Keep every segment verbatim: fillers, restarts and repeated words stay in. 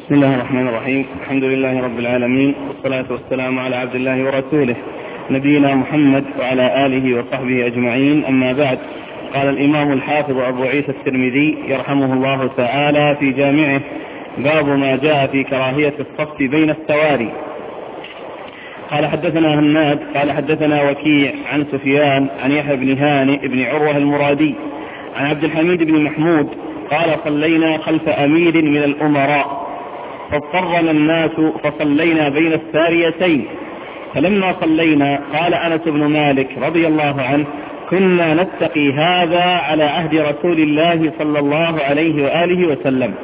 بسم الله الرحمن الرحيم. الحمد لله رب العالمين، والصلاة والسلام على عبد الله ورسوله نبينا محمد وعلى آله وصحبه أجمعين، أما بعد. قال الإمام الحافظ أبو عيسى الترمذي يرحمه الله تعالى في جامعه: باب ما جاء في كراهية الصف بين السواري. قال حدثنا هناد قال حدثنا وكيع عن سفيان عن يحيى بن هانئ بن عروة المرادي عن عبد الحميد بن محمود قال: صلينا خلف أمير من الأمراء فاضطرنا الناس فصلينا بين الساريتين، فلما صلينا قال أنس بن مالك رضي الله عنه: كنا نتقي هذا على عهد رسول الله صلى الله عليه وآله وسلم.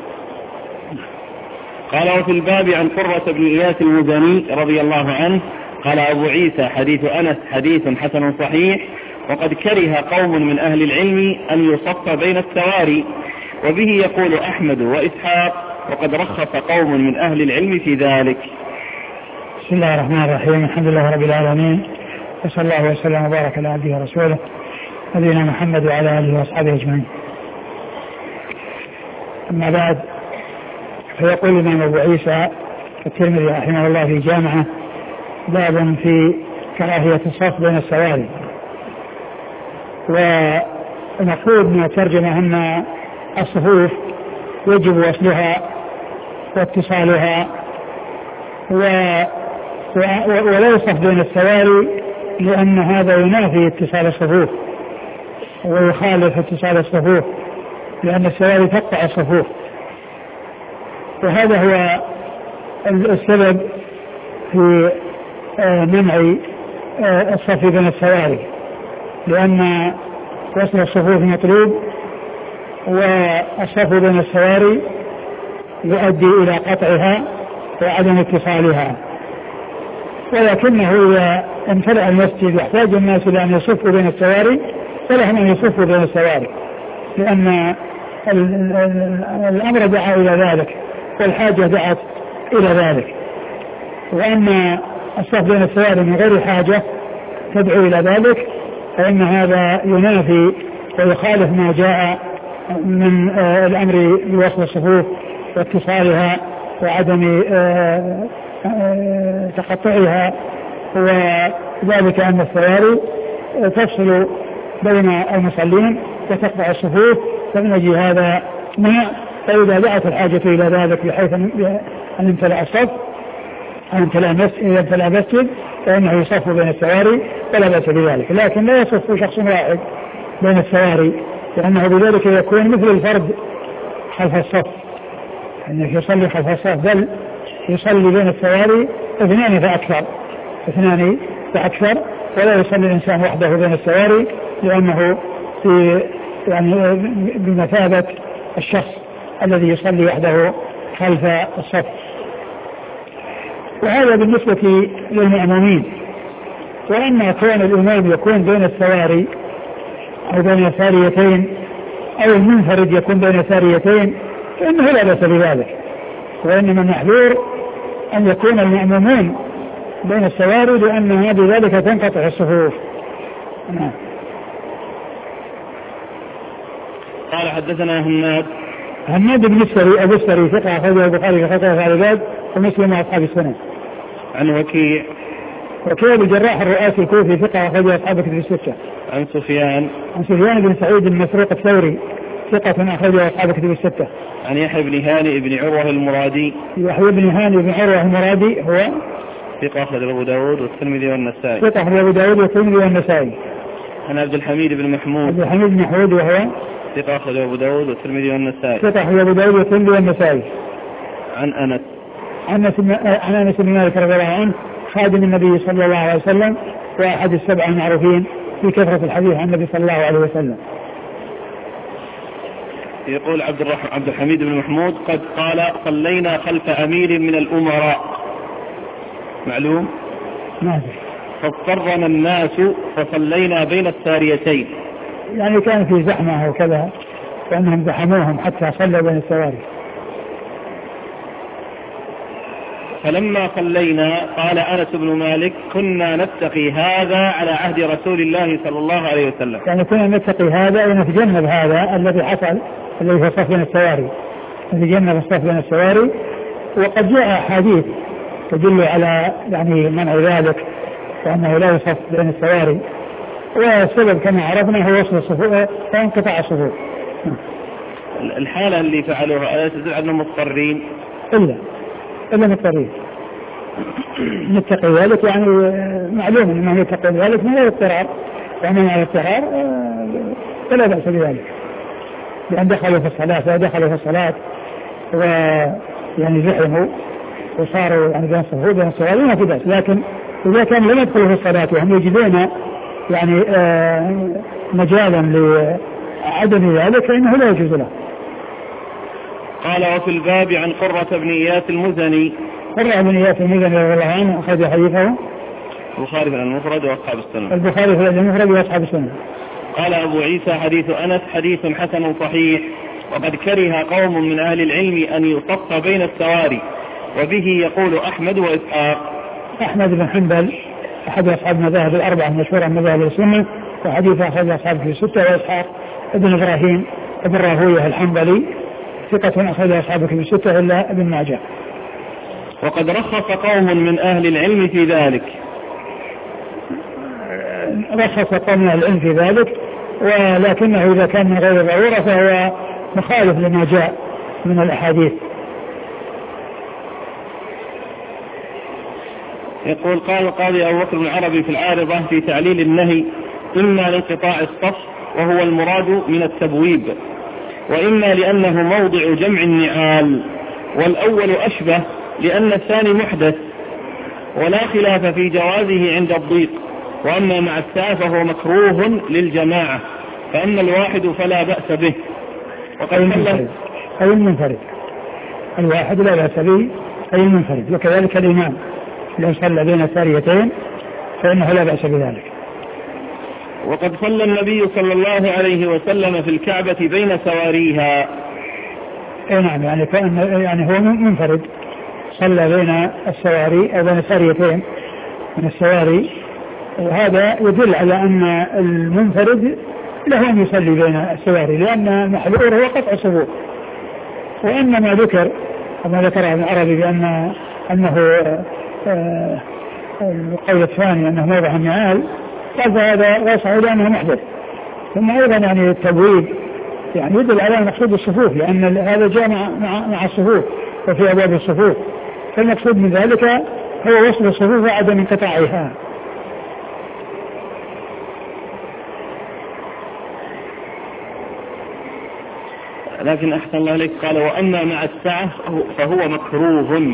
قال: وفي الباب عن قرة بن إياس المزني رضي الله عنه قال أبو عيسى: حديث أنس حديث حسن صحيح، وقد كره قوم من أهل العلم أن يصف بين السواري، وبه يقول أحمد وإسحاق، وقد رخص قوم من أهل العلم في ذلك. بسم الله الرحمن الرحيم. الحمد لله رب العالمين، وصلى الله وسلم وبارك على عبده ورسوله نبينا محمد وعلى آله وأصحابه أجمعين. أما بعد، فيقول الإمام أبو عيسى الترمذي رحمه الله في جامعه: باب في كراهية الصف بين السواري. ونقول من الترجمة أن الصفوف يجب وصلها واتصالها، ولا يصف بين السواري، لأن هذا ينافي اتصال الصفوف ويخالف اتصال الصفوف، لأن السواري تقطع الصفوف، وهذا هو السبب في منع الصف بين السواري، لأن وصل الصفوف مطلوب، والصف بين السواري يؤدي إلى قطعها وعدم اتصالها. ولكنه إذا امتلأ المسجد يحتاج الناس إلى أن يصفوا بين السواري، فلهم أن يصفوا بين السواري، لأن الأمر دعا إلى ذلك والحاجة دعت إلى ذلك. وأما الصف بين السواري من غير حاجة تدعو إلى ذلك، فإن هذا ينافي ويخالف ما جاء من الأمر بوصل الصفوف واتصالها وعدم تقطعها، وذلك أن السواري تفصل بين المصلين وتقطع الصفوف، فمن أجل هذا منع. فإذا دعت الحاجة إلى ذلك بحيث أن يمتلأ الصف أن يمتلأ مسجد فإنه يصف بين السواري فلا بأس بذلك، لكن لا يصف شخص واحد بين السواري، لأنه بذلك يكون مثل الفرد خلف الصف، أنه يصلي خلف الصف، بل يصلي بين السواري اثنان فأكثر اثنان فأكثر ولا يصلي الإنسان وحده بين السواري، لأنه في يعني بمثابة الشخص الذي يصلي وحده خلف الصف. وهذا بالنسبة للمأمومين. وأما كون الإمام يكون بين السواري أو بين ساريتين، أو المنفرد يكون بين ساريتين، فإنه لا بأس بذلك، وإنما المحذور أن يكون المأمومون بين السواري، لأنها بذلك تنقطع الصفوف. نعم. قال حدثنا هناد هناد بن السري أبو السري ثقة أخرجه البخاري في خطأ العباد ومسلم وأصحاب السنة. عن وكيع وكيع بن الجراح الرؤاسي الكوفي ثقة أخرجه أصحاب الكتب الستة. عن سفيان عن سفيان بن سعيد بن مسروق الثوري ثقة أخرجه أصحاب الكتب الستة. عن يحيى بن هانئ بن عروة المرادي يحيى بن هانئ بن عروة المرادي هو ثقة أخرجه أبو داود والترمذي والنسائي. ثقة أخرجه أبو داود والترمذي والنسائي. عن عبد الحميد بن محمود عبد الحميد بن محمود وهو ثقة أخرجه أبو داود والترمذي والنسائي. ثقة أخرجه أبو داود والترمذي والنسائي. عن أنس عن أنس بن مالك رضي الله عنه خادم النبي صلى الله عليه وسلم، وأحد السبع المعروفين في كثرة الحديث عن النبي صلى الله عليه وسلم. يقول عبد الرحمن عبد الحميد بن محمود: قد قال: صلينا خلف أمير من الأمراء. معلوم؟ نعم. فاضطرنا الناس فصلينا بين الساريتين، يعني كان في زحمة وكذا، فإنهم زحموهم حتى صلوا بين السواري. فلما صلينا قال أنس بن مالك: كنا نتقي هذا على عهد رسول الله صلى الله عليه وسلم. يعني كنا نتقي هذا ونتجنب هذا الذي حصل، الذي في الصف بين السواري، نتجنب الصف بين السواري وقد جاء أحاديث تدل على يعني منع ذلك وأنه لا يصف بين السواري، والسبب كما عرفنا هو وصل الصفوف وانقطاع الصفوف. الحالة اللي فعلوها ألا تدل أنهم مضطرين؟ إلا إلا مضطرين نتقي ذلك، يعني معلوم أنهم يتقون ذلك من غير اضطرار، ومن غير اضطرار فلا بأس بذلك، لأن دخلوا في الصلاة فدخلوا في الصلاة ويعني زحموا وصاروا يعني بين الصفوف بين الصلاة ما في بأس. لكن إذا كان لم يدخلوا في الصلاة وهم يجدون يعني آه مجالا لعدم ذلك فإنه لا يجوز له. قال وفي الباب عن قرة بن إياس المزني. قرة بن إياس المزني رضي الله عنه أخذ حديثه البخاري في المفرد وأصحاب السنة. البخاري في المفرد وأصحاب السنة. قال أبو عيسى حديث أنس حديث حسن صحيح، وقد كره قوم من أهل العلم أن يصف بين السواري، وبه يقول أحمد وإسحاق. أحمد بن حنبل أحد أصحاب المذاهب الأربعة المشهورة من مذاهب السنة، وحديث أخذ أصحاب في ستة، وإسحاق ابن إبراهيم ابن راهويه الحنبلي ثقة أخذ أصحابه في ستة إلا ابن ماجه. وقد رخص قوم من أهل العلم في ذلك. رخص قوم من أهل العلم في ذلك، ولكنه إذا كان من غير ضرورة فهو مخالف لما جاء من الأحاديث. يقول قال القاضي أبو بكر بن عربي في العارضة في تعليل النهي: إما لانقطاع الصف وهو المراد من التبويب، وإما لأنه موضع جمع النعال، والأول أشبه لأن الثاني محدث، ولا خلاف في جوازه عند الضيق، وأما مع الساعة فهو مكروه للجماعة، فأما الواحد فلا بأس به. وقد المنفرد أي المنفرد الواحد لا بأس به أي المنفرد، وكذلك الإمام لو صلى بين الساريتين فإنه لا بأس بذلك. وقد صلى النبي صلى الله عليه وسلم في الكعبة بين سواريها. اي نعم، يعني كأن يعني هو منفرد صلى بين السواري أو بين الساريتين من السواري، وهذا يدل على أن المنفرد له أن يصلي بين السواري، لأن المحذور هو قطع الصفوف. وإنما ذكر كما ذكر ابن عربي بأن أنه آه القول الثاني أنه موضع النعال، قال هذا يصح لأنه محدث. ثم أيضا يعني التبويب يعني يدل على مقصود الصفوف، لأن هذا جاء مع, مع الصفوف وفي أبواب الصفوف، فالمقصود من ذلك هو وصل الصفوف وعدم انقطاعها. لكن أحسن الله عليك قال وأما مع الساعة فهو مكروه.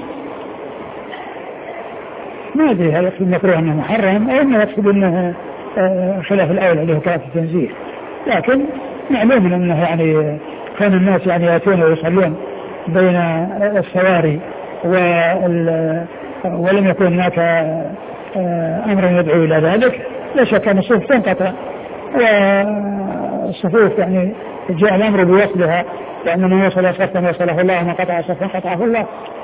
ما أدري هل يقصد مكروه أنه محرم أو أنه يقصد أنه خلاف الأول اللي هو كراهة التنزيه، لكن معلوم أنه يعني كان الناس يعني يأتون ويصلون بين السواري ولم يكن هناك أمر يدعو إلى ذلك، لا شك أن الصفوف تنقطع، والصفوف يعني جاء الأمر بوصلها، لأن من وصل صفا وصله الله ومن قطع صفا قطعه الله.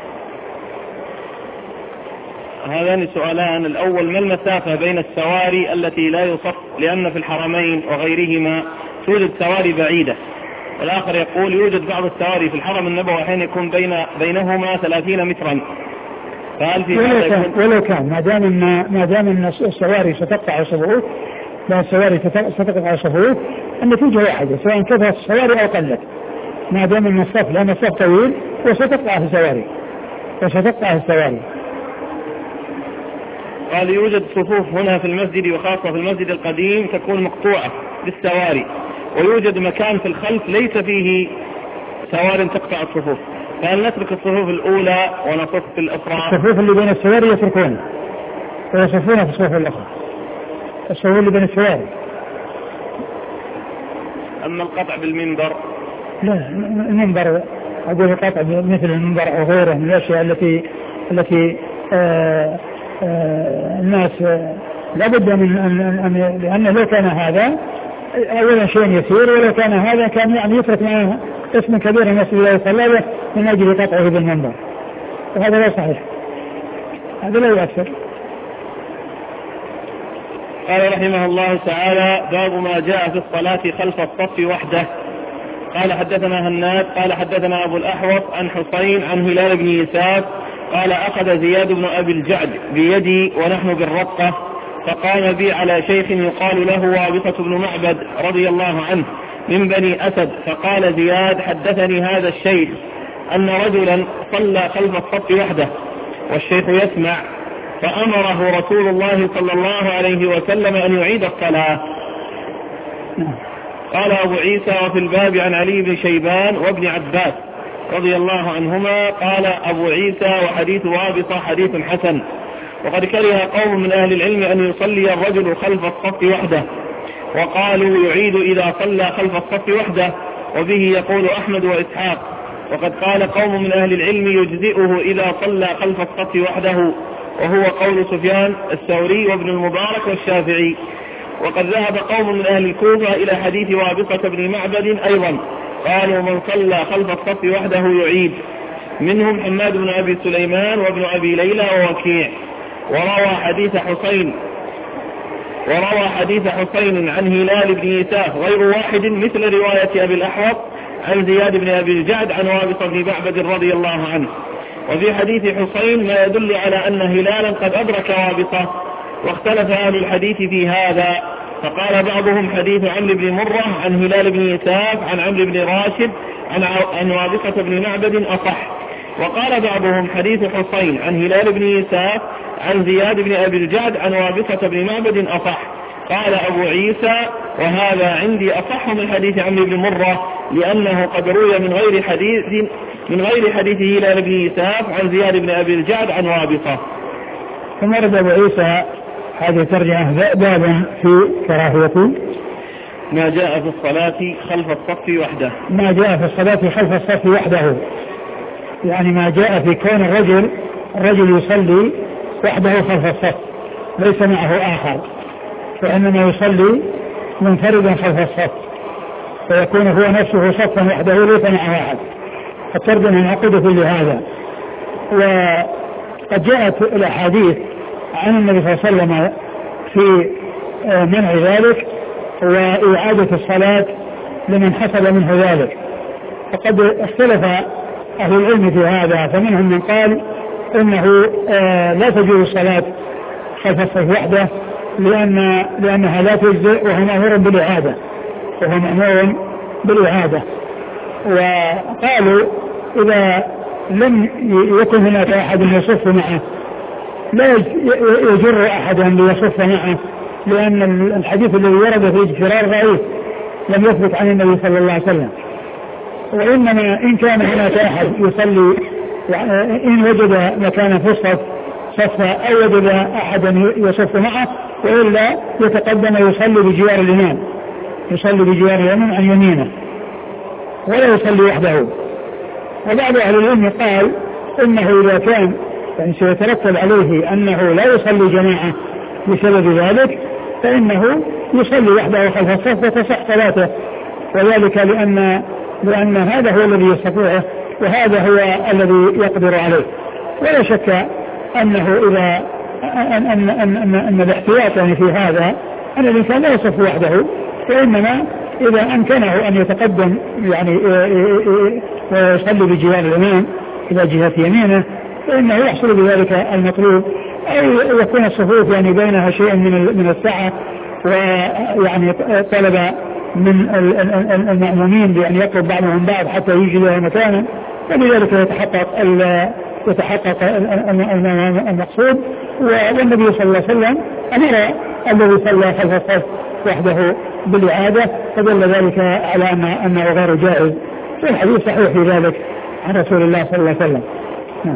هذان سؤالان: الأول ما المسافة بين السواري التي لا يصف، لأن في الحرمين وغيرهما توجد سواري بعيدة، والآخر يقول يوجد بعض السواري في الحرم النبوي حين يكون بين بينهما ثلاثين مترا، فهل في ولو كان, ولو كان ما دام ان ما دام ان السواري ستقطع الصفوف، لا السواري ستقطع الصفوف، النتيجة واحدة سواء كثرت السواري أو قلت، ما دام ان الصف لأن الصف طويل وستقطع السواري وستقطع السواري. قال يوجد صفوف هنا في المسجد وخاصة في المسجد القديم تكون مقطوعة بالسواري، ويوجد مكان في الخلف ليس فيه سوار تقطع الصفوف، فهل نترك الصفوف الأولى ونصف في الأخرى؟ الصفوف اللي بين السواري يتركون ويصفون في الصفوف الأخرى، الصفوف اللي بين السواري. أما القطع بالمنبر؟ لا، المنبر أقول القطع مثل المنبر أو غيره من الأشياء التي التي آه آه الناس آه لابد من أن لأنه لو كان هذا أولا شيء يسير، ولو كان هذا كان يعني يترك معه اسم كبير الناس لا يصلى له من أجل قطعه بالمنبر، وهذا لا صحيح، هذا لا يؤثر. قال رحمه الله تعالى: باب ما جاء في الصلاة خلف الصف وحده. قال حدثنا هناد قال حدثنا أبو الأحوص عن حسين عن هلال بن يساف قال أخذ زياد بن أبي الجعد بيدي ونحن بالرقة فقام بي على شيخ يقال له وابصة بن معبد رضي الله عنه من بني أسد، فقال زياد حدثني هذا الشيخ أن رجلا صلى خلف الصف وحده والشيخ يسمع، فأمره رسول الله صلى الله عليه وسلم أن يعيد الصلاة. قال أبو عيسى وفي الباب عن علي بن شيبان وابن عباس رضي الله عنهما. قال أبو عيسى وحديث وابصة حديث حسن، وقد كره قوم من أهل العلم أن يصلي الرجل خلف الصف وحده، وقالوا يعيد إذا صلى خلف الصف وحده، وبه يقول أحمد وإسحاق. وقد قال قوم من أهل العلم يجزئه إذا صلى خلف الصف وحده، وهو قول سفيان الثوري وابن المبارك والشافعي. وقد ذهب قوم من أهل الكوفة إلى حديث وابصة بن معبد أيضا، قالوا من صلى خلف الصف وحده يعيد، منهم حماد بن أبي سليمان وابن أبي ليلى ووكيع. وروى حديث حسين وروى حديث حسين عن هلال بن يساف غير واحد مثل رواية أبي الأحوص عن زياد بن أبي الجعد عن وابصة بن معبد رضي الله عنه. وفي حديث حسين ما يدل على أن هلالا قد أدرك وابصة، واختلف أهل الحديث في هذا، فقال بعضهم حديث عمرو بن مرة عن هلال بن يساف عن عمرو بن راشد عن, عن وابصة بن معبد أصح، وقال بعضهم حديث حسين عن هلال بن يساف عن زياد بن أبي الجعد عن وابصة بن معبد أصح. قال أبو عيسى وهذا عندي أصح من حديث عمرو بن مرة، لأنه قد روي من غير حديث من غير حديث هلال بن يساف عن زياد بن أبي الجعد عن وابصة. ثم رد أبو عيسى هذه ترجمة بابا في كراهية ما جاء في الصلاة خلف الصف وحده. ما جاء في الصلاة خلف الصف وحده، يعني ما جاء في كون الرجل الرجل يصلي وحده خلف الصف ليس معه آخر، فإنما يصلي منفردا خلف الصف، فيكون هو نفسه صفا وحده ليس معه أحد. الترجمة معقودة لهذا. وقد جاءت الأحاديث عن النبي صلى الله عليه وسلم في منع ذلك وإعادة الصلاة لمن حصل منه ذلك، فقد اختلف أهل العلم في هذا، فمنهم من قال إنه لا تجوز الصلاة خلف الصف وحده لأن لأنها لا تجزئ، وهو مأمور بالإعادة وهو مأمور بالإعادة. وقالوا إذا لم يكن هناك أحد يصف معه لا يجر أحدا ليصف معه، لأن الحديث الذي ورد في الاجترار ضعيف لم يثبت عن النبي صلى الله عليه وسلم. وإنما إن كان هناك أحد يصلي، إن وجد مكانا في الصف صفا أو وجد أحدا يصف معه، وإلا يتقدم يصلي بجوار الإمام، يصلي بجوار الإمام عن يمينه ولا يصلي وحده. وبعض أهل العلم قال إنه إذا كان يعني سيترتب عليه أنه لا يصلي جماعة بسبب ذلك، فإنه يصلي وحده خلف الصف وتصح صلاته، وذلك لأن لأن هذا هو الذي يستطيعه وهذا هو الذي يقدر عليه. ولا شك أنه إذا أن أن أن أن, أن الاحتياط يعني في هذا أن الإنسان لا يصف وحده، وإنما إذا أمكنه أن يتقدم يعني ويصلي بجوار الإمام إلى جهة يمينه فإنه يحصل بذلك المطلوب، أو يكون الصفوف يعني بينها شيء من من السعة، ويعني طلب من المأمومين بأن يقرب بعضهم بعض حتى يجي له مكانا، فبذلك يتحقق يتحقق المقصود. والنبي صلى الله عليه وسلم أمر الذي صلى خلف الصف وحده بالإعادة، فدل ذلك على أنه غير جائز، والحديث صحيح في ذلك عن رسول الله صلى الله عليه وسلم. نعم.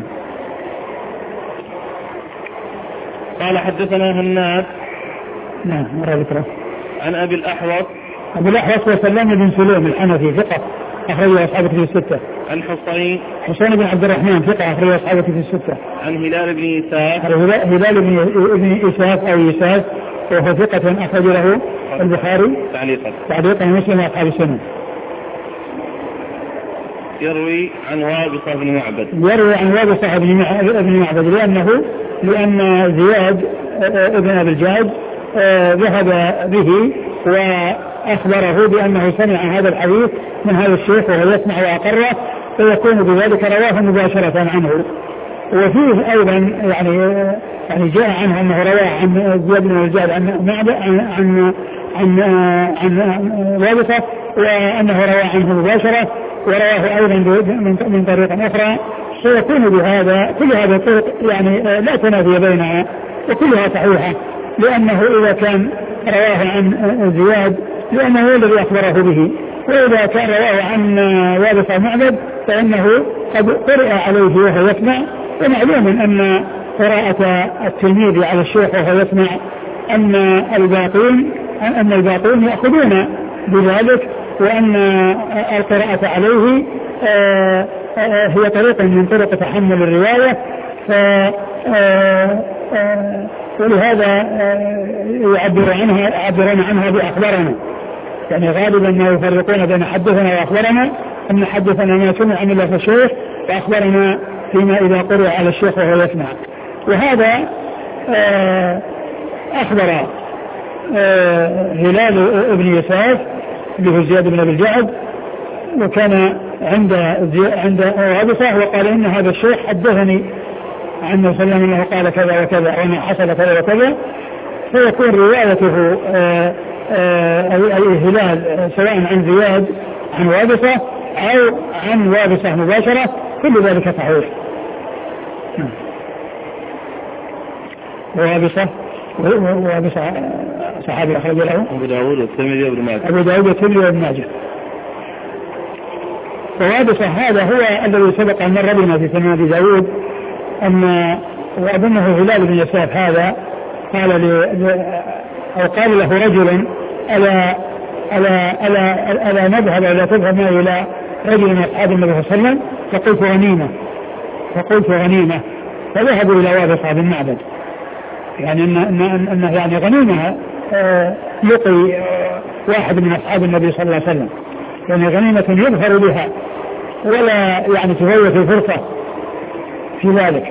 قال حدثنا هناد نعم مرة ذكره عن أبي الأحوص أبي الأحوص وسلام بن سليم الحنفي ثقة أخرجه أصحابه في الستة. عن حسين حسين بن عبد الرحمن ثقة أخرجه أصحابه في الستة. عن هلال بن يساف هلال بن يساف أو يساف وهو ثقة أخرج له البخاري تعليقا تعليقا مسلم وأصحاب السنن. يروي عن وابصة بن معبد يروي عن وابصة بن معبد لأنه لأن زياد ابن أبي الجعد ذهب به أخبره بأنه سمع هذا الحديث من هذا الشيخ وهو يسمع وأقره فيكون بذلك رواه مباشرة عنه. وفيه أيضا يعني يعني جاء عنه أنه رواه عن زياد بن الجعد عن عن عن عن وابصة وأنه رواه عنه مباشرة ورواه أيضا من طريق أخرى. سيكون بهذا كل هذا الطرق يعني لا تنافي بينها وكلها صحيحة لأنه إذا كان رواه عن زياد لأنه هو الذي أخبره به، وإذا كان رواه عن وابصة معبد فإنه قد قرأ عليه وهو يسمع. ومعلوم أن قراءة التلميذ على الشيخ وهو يسمع أن الباقين أن الباقين يأخذون بذلك وأن القراءة عليه هي طريق من طرق تحمل الرواية. ف ولهذا يعبر عنها يعبرون عنها بأخبارنا، يعني غالبا ما يفرقون بين حدثنا وأخبرنا، أن حدثنا ما سمع من الله الشيخ وأخبرنا فيما إذا قرأ على الشيخ وهو يسمع. وهذا أخبر هلال ابن يساف اللي هو زياد بن أبي الجعد وكان عند عند وابصة وقال إن هذا الشيخ حدثني عن النبي صلى الله عليه وسلم أنه قال كذا وكذا وأنه حصل كذا وكذا. فيكون روايته أي هلال سواء عن زياد عن وابصة أو عن وابصة مباشرة كل ذلك صحيح. وابصة وابصة صحابي أخرج له أبو داود والترمذي وابن ماجه أبو داود والترمذي وابن ماجه. ووابصة هذا هو الذي سبق أن مر بنا في سنن أبي داود أن وأظنه هلال بن يساف هذا قال ل... أو قال له رجل ألا ألا ألا ألا نذهب ألا تذهب معي إلى رجل من أصحاب النبي صلى الله عليه وسلم فقلت غنيمة فقلت غنيمة فذهبوا إلى وابصة بن معبد، يعني أن أن أن يعني غنيمة يقي واحد من أصحاب النبي صلى الله عليه وسلم، يعني غنيمة يظهر بها ولا يعني تفوت الفرصة في ذلك.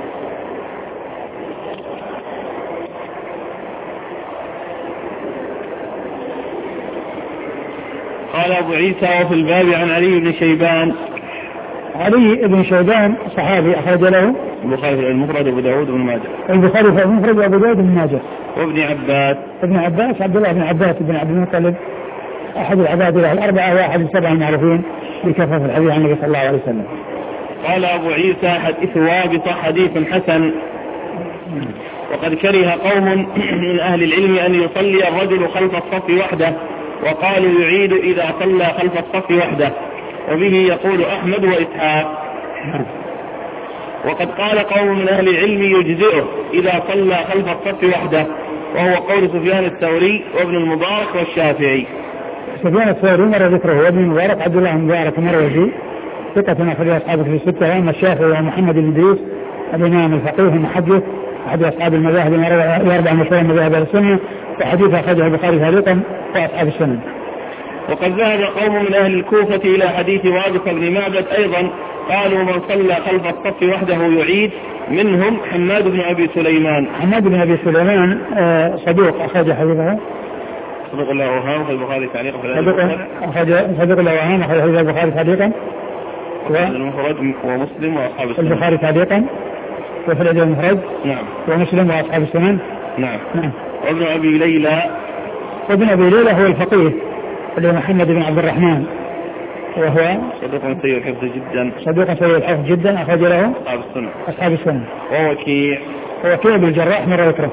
قال أبو عيسى وفي الباب عن علي بن شيبان. علي بن شيبان صحابي أخرج له البخاري في المفرد وابو داود وابن ماجه. البخاري في المفرد وابو داود وابن ماجه. وابن عباس ابن عباس عبد الله بن عباس بن عبد المطلب أحد العباد له الأربعة واحد السبعة المعروفين بكثرة الحديث عن النبي صلى الله عليه وسلم. قال أبو عيسى حديث وابصة حديث حسن. وقد كره قوم من أهل العلم أن يصلي الرجل خلف الصف وحده وقالوا يعيد إذا صلى خلف الصف وحده، وبه يقول أحمد وإسحاق. وقد قال قوم من أهل العلم يجزئه إذا صلى خلف الصف وحده، وهو قول سفيان الثوري وابن المبارك والشافعي. سفيان الثوري مر ذكره وابن المبارك عبد الله بن المبارك مروزي ثقة أخرج أصحابه في الستة، وأما الشافعي ومحمد بن إدريس الإمام الفقيه المحدث أحد أصحاب المذاهب الأربع مشهورة مذاهب السنة، وحديث أخرجه البخاري تعليقا وأصحاب السنن. وقد ذهب قوم من أهل الكوفة إلى حديث وابصة بن معبد أيضا، قالوا من صلى خلف الصف وحده يعيد، منهم حماد بن أبي سليمان. حماد بن أبي سليمان صدوق أخرج حديثه صدوق له أوهام في البخاري تعليقا صدوق له أوهام أخرج حديث البخاري تعليقا المفرد ومسلم وأصحاب السنن. البخاري تعليقا وفي الأدب المفرد نعم ومسلم وأصحاب السنن. نعم. نعم. وابن أبي ليلى وابن أبي ليلى هو الفقيه اللي محمد بن عبد الرحمن، وهو صدوق سيء الحفظ جدا صدوق سيء الحفظ جدا أخرج له أصحاب السنن. أصحاب السنن. ووكيع ووكيع بالجراح مرة ذكره.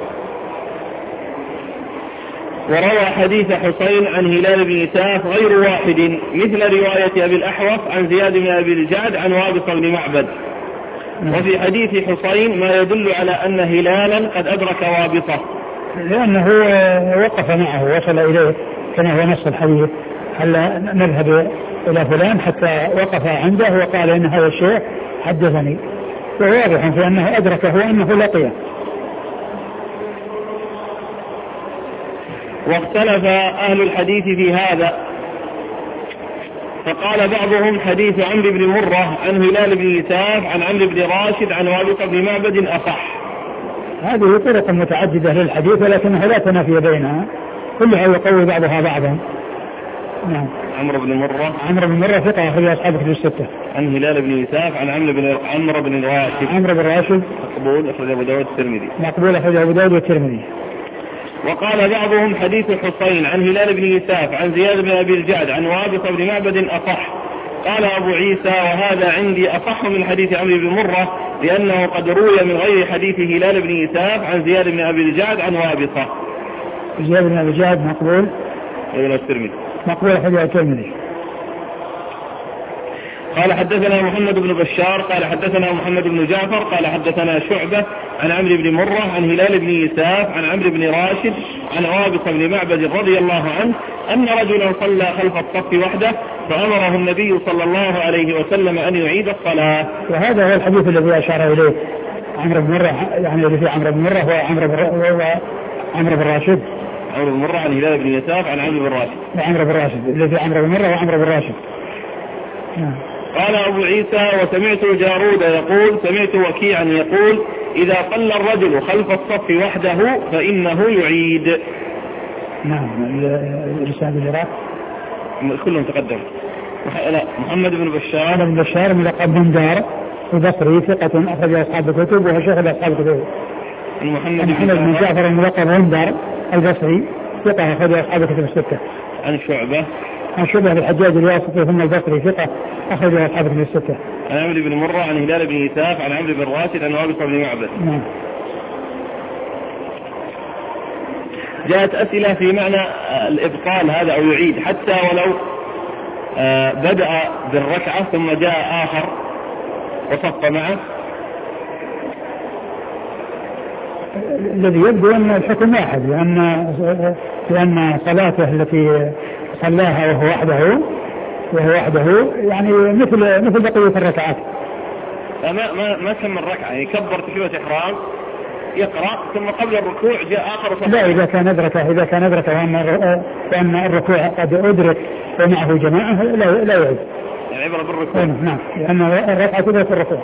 وروى حديث حسين عن هلال بن يساف غير واحد مثل رواية أبي الأحوص عن زياد بن أبي الجعد عن وابصة بن معبد. وفي حديث حسين ما يدل على أن هلالا قد أدرك وابصة، لأنه وقف معه وصل إليه كما هو نص الحديث، هل نذهب إلى فلان حتى وقف عنده وقال إن هذا الشيء حدثني، وواضح في أنه أدركه وأنه لقيه. واختلف أهل الحديث في هذا، فقال بعضهم حديث عمرو بن مرة عن هلال بن يساف عن عمرو بن راشد عن وابصة بن معبد أصح. هذه طرق متعددة للحديث ولكنها لا تنافي بينها، كلها يقوي بعضها بعضا، نعم. عمرو بن مرة. عمرو بن مرة ثقة أخرج أصحاب الكتب الستة. عن هلال بن يساف عن عمرو بن عمرو بن الراشد. عمرو بن الراشد مقبول أخرج أبو داود والترمذي. مقبول أخرج أبو داود والترمذي. وقال بعضهم حديث الحصين عن هلال بن يساف عن زياد بن أبي الجعد عن وابصة بن معبد أصح. قال أبو عيسى وهذا عندي أصح من حديث عمرو بن مرة لأنه قد روي من غير حديث هلال بن يساف عن زياد بن أبي الجعد عن وابصة. زياد بن أبي الجعد مقبول ابن الترمذي. مقبول أخرج الترمذي. قال حدثنا محمد بن بشار قال حدثنا محمد بن جعفر قال حدثنا شعبة عن عمرو بن مرة عن هلال بن يساف عن عمرو بن راشد عن وابصة بن معبد رضي الله عنه أن رجلا صلى خلف الصف وحده فأمره النبي صلى الله عليه وسلم أن يعيد الصلاة. وهذا هو الحديث الذي أشار إليه عمرو بن مرة، يعني الذي في عمرو بن مرة هو عمرو بن عمرو بن راشد. عمرو بن مرة عن هلال بن يساف عن عمرو بن راشد. وعمرو بن راشد الذي في عمرو بن مرة وعمرو بن راشد. نعم. قال أبو عيسى وسمعت جارود يقول سمعت وكيعا يقول إذا صلى الرجل خلف الصف وحده فإنه يعيد. نعم. لسان العراق كلهم تقدم. لا محمد بن بشار. بن بشار من لقب بندار البصري ثقة أخرج أصحاب الكتب وهو شيخ أصحاب الكتب. محمد بن جعفر من لقب بندار البصري ثقة أخرج أصحاب الكتب الستة. عن شعبة. عن شعبة الحجاج الواسطي ثم البصري ثقة أخرج أصحاب الكتب الستة. عن عمرو بن مرة عن هلال بن يساف عن عمرو بن راشد عن وابصة بن معبد. نعم. جاءت أسئلة في معنى الإبطال هذا أو يعيد حتى ولو آه بدأ بالركعة ثم جاء آخر وصف معه. الذي يبدو أن الحكم واحد لأن لأن صلاته التي صلاها وهو وحده وهو وحده يعني مثل مثل بقية الركعات. ما ما ما كمل الركعة يكبر تكبيرة إحرام يقرأ ثم قبل الركوع جاء آخر وصف. لا إذا كان أدركه إذا كان أدركه وأن وأن الركوع قد أدرك ومعه جماعة لا لا يعيد. يعني عبرة بالركوع. نعم لأن الركعة تدرك الركوع.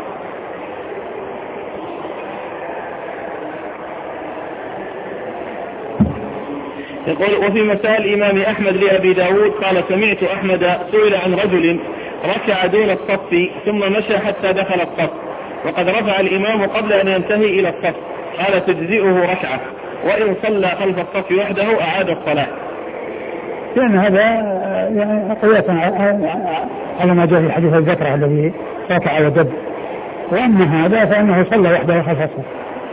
يقول وفي مسائل الإمام أحمد لأبي داود قال سمعت أحمد سئل عن رجل ركع دون الصف ثم مشى حتى دخل الصف وقد رفع الإمام قبل أن ينتهي إلى الصف قال تجزئه ركعة وإن صلى خلف الصف وحده أعاد الصلاة. لأن هذا يعني قياس على ما جاء في حديث الذكرى الذي ركع ودب، وأما هذا فإنه صلى وحده خلف الصف.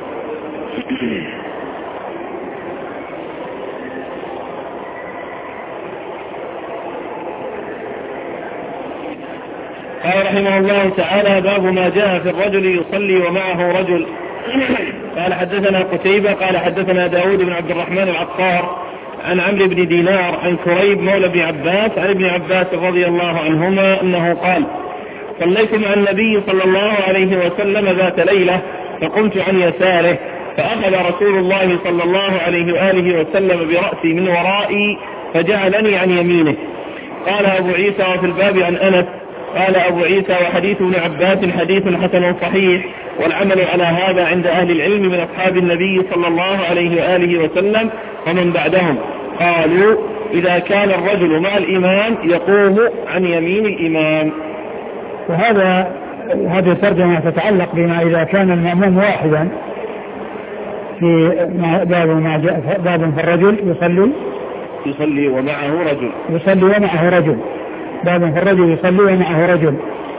قال رحمه الله تعالى باب ما جاء في الرجل يصلي ومعه رجل. قال حدثنا قتيبة قال حدثنا داود بن عبد الرحمن العطار عن عمرو بن دينار عن كريب مولى بن عباس عن ابن عباس رضي الله عنهما أنه قال صليت مع النبي صلى الله عليه وسلم ذات ليلة فقمت عن يساره فأخذ رسول الله صلى الله عليه وآله وسلم برأسي من ورائي فجعلني عن يمينه. قال أبو عيسى وفي الباب عن أنس قال أبو عيسى وحديث ابن عباس حديث حسن صحيح والعمل على هذا عند أهل العلم من أصحاب النبي صلى الله عليه وآله وسلم ومن بعدهم. قالوا إذا كان الرجل مع الإمام يقوم عن يمين الإمام. وهذا هذه الترجمة تتعلق بما إذا كان المأموم واحدا في باب ما جاء باب في الرجل يصلي يصلي ومعه رجل يصلي ومعه رجل باب في الرجل يصلي ومعه رجل.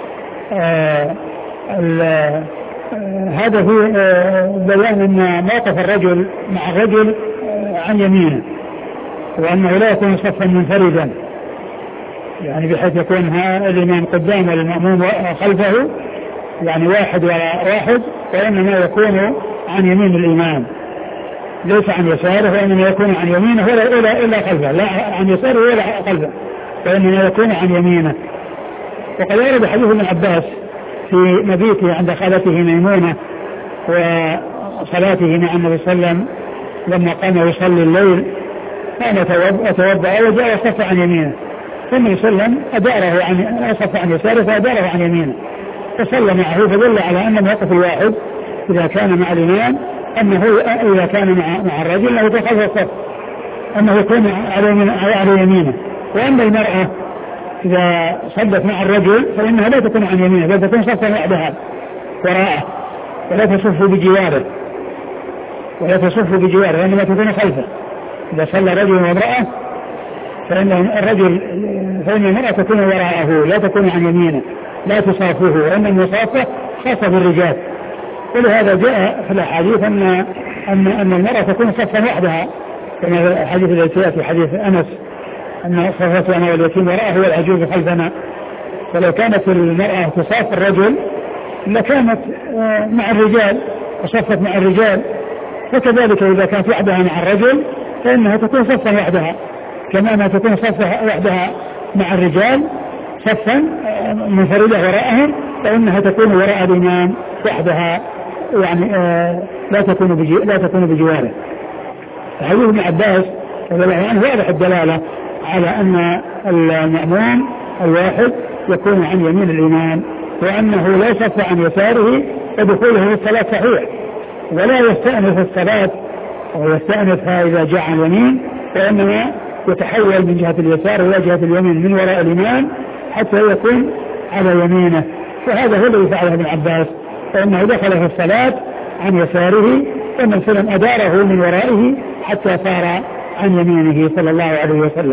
آه آه هذا في آه بيان أن موقف الرجل مع الرجل آه عن يمينه وأنه لا يكون صفا منفردا يعني بحيث يكون الإمام قدام والمأموم خلفه يعني واحد ولا واحد، وإنما يكون عن يمين الإمام ليس عن يساره، وإنما يكون عن يمينه ولا إلا إلا خلفه، لا عن يساره ولا خلفه، وإنما يكون عن يمينه. وقد ورد حديث ابن عباس في مبيته عند خالته ميمونة وصلاته مع النبي صلى الله عليه وسلم لما قام يصلي الليل كان يتوضأ وجاء وصف عن يمينه، ثم يسلم أداره عن أصف عن يساره فأداره عن يمينه فصلى معه، فدل على أن موقف الواحد إذا كان مع الإمام أنه إذا كان مع مع الرجل أنه يكون خلف الصف، أنه يكون على على يمينه وأما المرأة إذا صدت مع الرجل فإنها لا تكون عن يمينه بل تكون صفا وحدها وراءه ولا تصف بجواره ولا تصف بجواره وإنما تكون خلفه. إذا صلى رجل وامرأة فإن الرجل فإن المرأة تكون وراءه لا تكون عن يمينه لا تصافه، وإن المصافة خاصة بالرجال. ولهذا جاء في الأحاديث أن أن أن المرأة تكون صفا وحدها كما في الحديث الذي يأتي حديث أنس أن صفتنا واليتيم وراءه والعجوز خلفنا. فلو كانت المرأة تصاف الرجل لكانت مع الرجال وصفت مع الرجال، فكذلك إذا كانت وحدها مع الرجل فإنها تكون صفا وحدها كما أنها تكون صفا وحدها مع الرجال صفا منفردة وراءهم، فإنها تكون وراء الإمام وحدها يعني آه لا تكون بجي لا تكون بجواره. حديث ابن عباس رضي الله عنه واضح الدلالة على أن المأموم الواحد يكون عن يمين الإمام، وأنه لا يصف عن يساره ودخوله في الصلاة صحيح، ولا يستأنف الصلاة ويستأنفها إذا جاء عن اليمين، وإنما يتحول من جهة اليسار إلى جهة اليمين من وراء الإمام حتى يكون على يمينه. وهذا هو الذي فعله ابن عباس، فإنه دخل في الصلاة عن يساره ومن سلم أداره من ورائه حتى صار عن يمينه صلى الله عليه وسلم.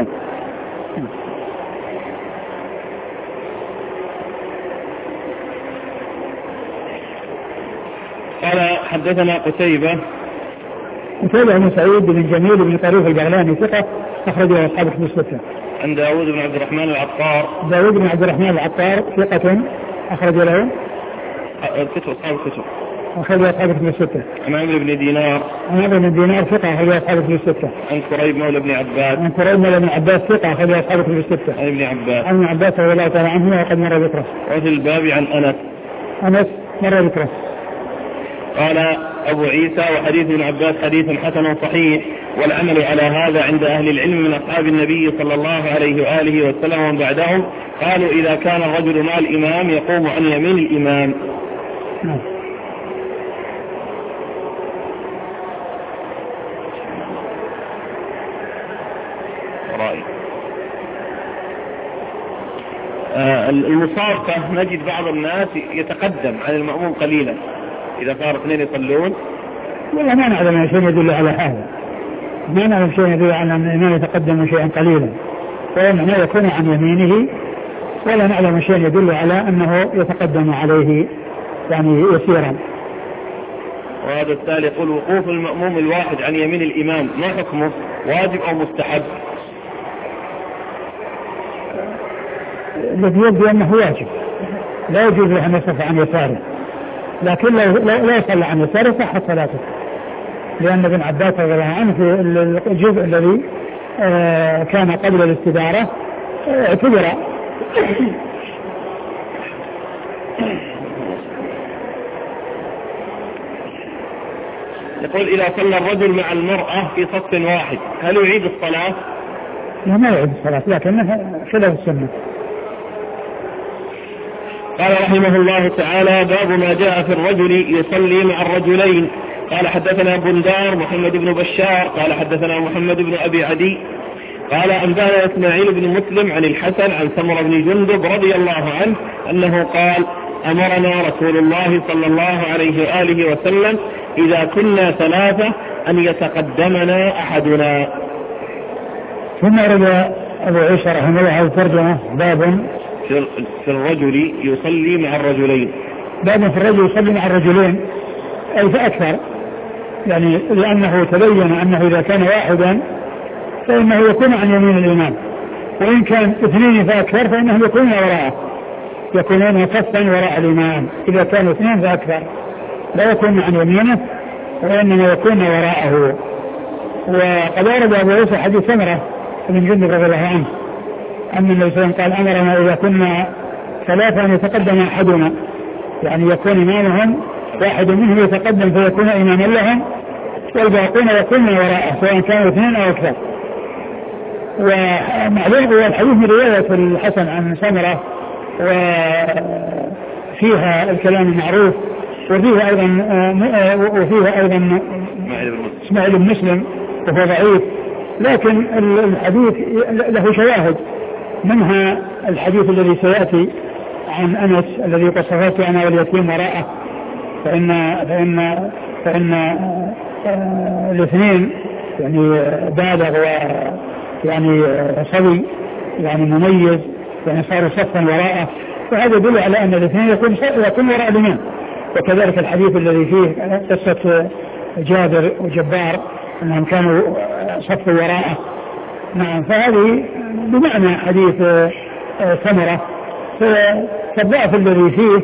قال حدثنا قتيبة قتيبة بن سعيد بن جميل بن طريف البغلاني ثقة أخرجه أصحاب الكتب الستة. عن داود بن عبد الرحمن العطار داود بن عبد الرحمن العطار ثقة أخرج له كتب أصحاب الكتب أخرج أصحاب الكتب الستة. عن عمرو بن دينار عن عمرو بن دينار ثقة أخرج أصحاب الكتب الستة. عن كريب مولى بن عباس عن كريب مولى بن عباس ثقة أخرج أصحاب الكتب الستة. عن ابن عباس عن ابن عباس رضي الله تعالى عنه وقد مر ذكره. وفي الباب عن أنس أنس مر ذكره. قال أبو عيسى وحديث ابن عباس حديث حسن صحيح، والعمل على هذا عند أهل العلم من أصحاب النبي صلى الله عليه وآله وسلم ومن بعدهم. قالوا إذا كان الرجل مع الإمام يقوم عن يمين الإمام. نعم. رأي آه المصافة نجد بعض الناس يتقدم عن المأموم قليلا إذا صار اثنين يصلون. والله ما نعلم شيء يدل على هذا، ما نعلم شيء يدل على أن الإمام يتقدم شيئا قليلا وأنه يكون عن يمينه، ولا نعلم شيء يدل على أنه يتقدم عليه يعني يسيرا. وهذا التالي يقول وقوف المأموم الواحد عن يمين الإمام ما حكمه، واجب أو مستحب؟ الذي يبدو أنه واجب، لا يجوز له أن يصف عن يساره، لكن لو لا يصلى عن يساره صحت صلاته، لأن ابن عباس رضي الله عنه في الجزء الذي كان قبل الاستدارة اعتبر يقول إذا صلى الرجل مع المرأة في صف واحد هل يعيد الصلاة؟ لا ما يعيد الصلاة، لكنها خلاف السنة. قال رحمه الله تعالى باب ما جاء في الرجل يصلي مع الرجلين. قال حدثنا بندار محمد بن بشار قال حدثنا محمد بن أبي عدي قال أنبانا إسماعيل بن مسلم عن الحسن عن سمر بن جندب رضي الله عنه أنه قال أمرنا رسول الله صلى الله عليه وآله وسلم إذا كنا ثلاثة أن يتقدمنا أحدنا. ثم رد أبو عيسى رحمه الله عليه ترجمة باب في الرجل يصلي مع الرجلين. باب في الرجل يصلي مع الرجلين أي فأكثر، يعني لأنه تبين أنه إذا كان واحدا فإنه يكون عن يمين الإمام، وإن كان اثنين فأكثر فإنهم يكونون وراءه، يكونون صفا وراء الإمام. إذا كانوا اثنين فأكثر لا يكون عن يمينه وإنما يكون وراءه. وقد ورد أبو عيسى حديث سمرة بن جندب رضي الله عنه أن النبي صلى الله عليه وسلم قال أمرنا إذا كنا ثلاثة أن يتقدم أحدنا، يعني يكون إمامهم واحد منهم يتقدم فيكون إماما لهم والباقون يكون وراءه سواء كانوا اثنين أو أكثر. ومعلوم هو الحديث من رواية الحسن عن سمرة وفيها الكلام المعروف، وفيها أيضا وفيها أيضا إسماعيل بن مسلم وهو ضعيف، لكن الحديث له شواهد، منها الحديث الذي سيأتي عن أنس الذي قد صفرت أنا واليتيم وراءه، فإن فإن فإن آه الاثنين يعني بالغ ويعني صبي يعني مميز، يعني صار صفا وراءه، فهذا يدل على أن الاثنين يكون يكون وراء الإمام. وكذلك الحديث الذي فيه قصة جابر وجبار أنهم كانوا صفوا وراءه. نعم، فهذه بمعنى حديث ثمرة. فالضعف الذي فيه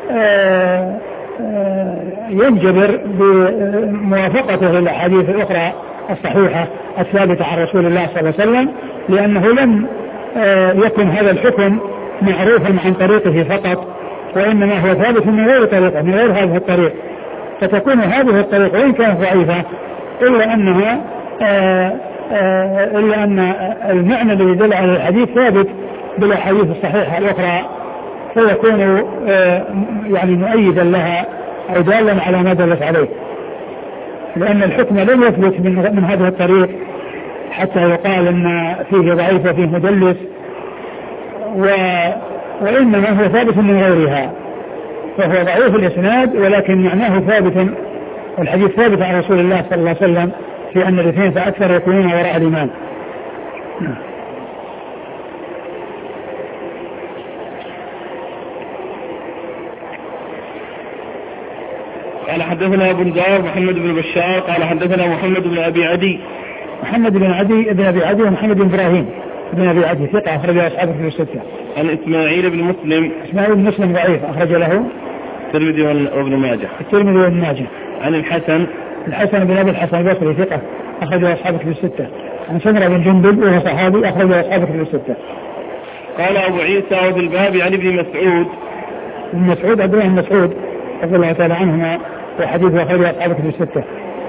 ينجبر بموافقته للأحاديث الأخرى الصحيحة الثابتة عن رسول الله صلى الله عليه وسلم، لأنه لم يكن هذا الحكم معروفا عن طريقه فقط، وإنما هو ثابت من غير طريقه، من غير هذه الطريق. فتكون هذه الطريقة وإن كانت ضعيفة إلا أنها آآ آآ إلا أن المعنى الذي يدل على الحديث ثابت بالأحاديث الصحيحة الأخرى، فيكون يعني مؤيدا لها أو دالا على ما دلت عليه، لأن الحكم لم يثبت من, من هذه الطريق حتى يقال أن فيه ضعيف وفيه مدلس، و وإنما هو ثابت من غيرها، فهو ضعيف الإسناد ولكن معناه ثابت، والحديث ثابت عن رسول الله صلى الله عليه وسلم في أن الاثنين فأكثر يكونون وراء الإمام. قال حدثنا أبو الدار محمد بن بشار قال حدثنا محمد بن أبي عدي محمد بن عدي بن أبي عدي ومحمد بن إبراهيم بن أبي عدي ثقة أخرج له أصحابه في الستة. عن إسماعيل بن مسلم إسماعيل بن مسلم ضعيف أخرج له الترمذي وابن ماجه الترمذي وابن ماجه. عن الحسن الحسن بن أبي الحسن البصري ثقة أخرج له أصحابه في الستة. عن سمرة بن جندب وهو صحابي أخرج له أصحابه في الستة. قال أبو عيسى وفي الباب عن ابن مسعود ابن مسعود عبد الله بن مسعود رضي الله تعالى عنهما وحديث أخرج أصحابه في الستة.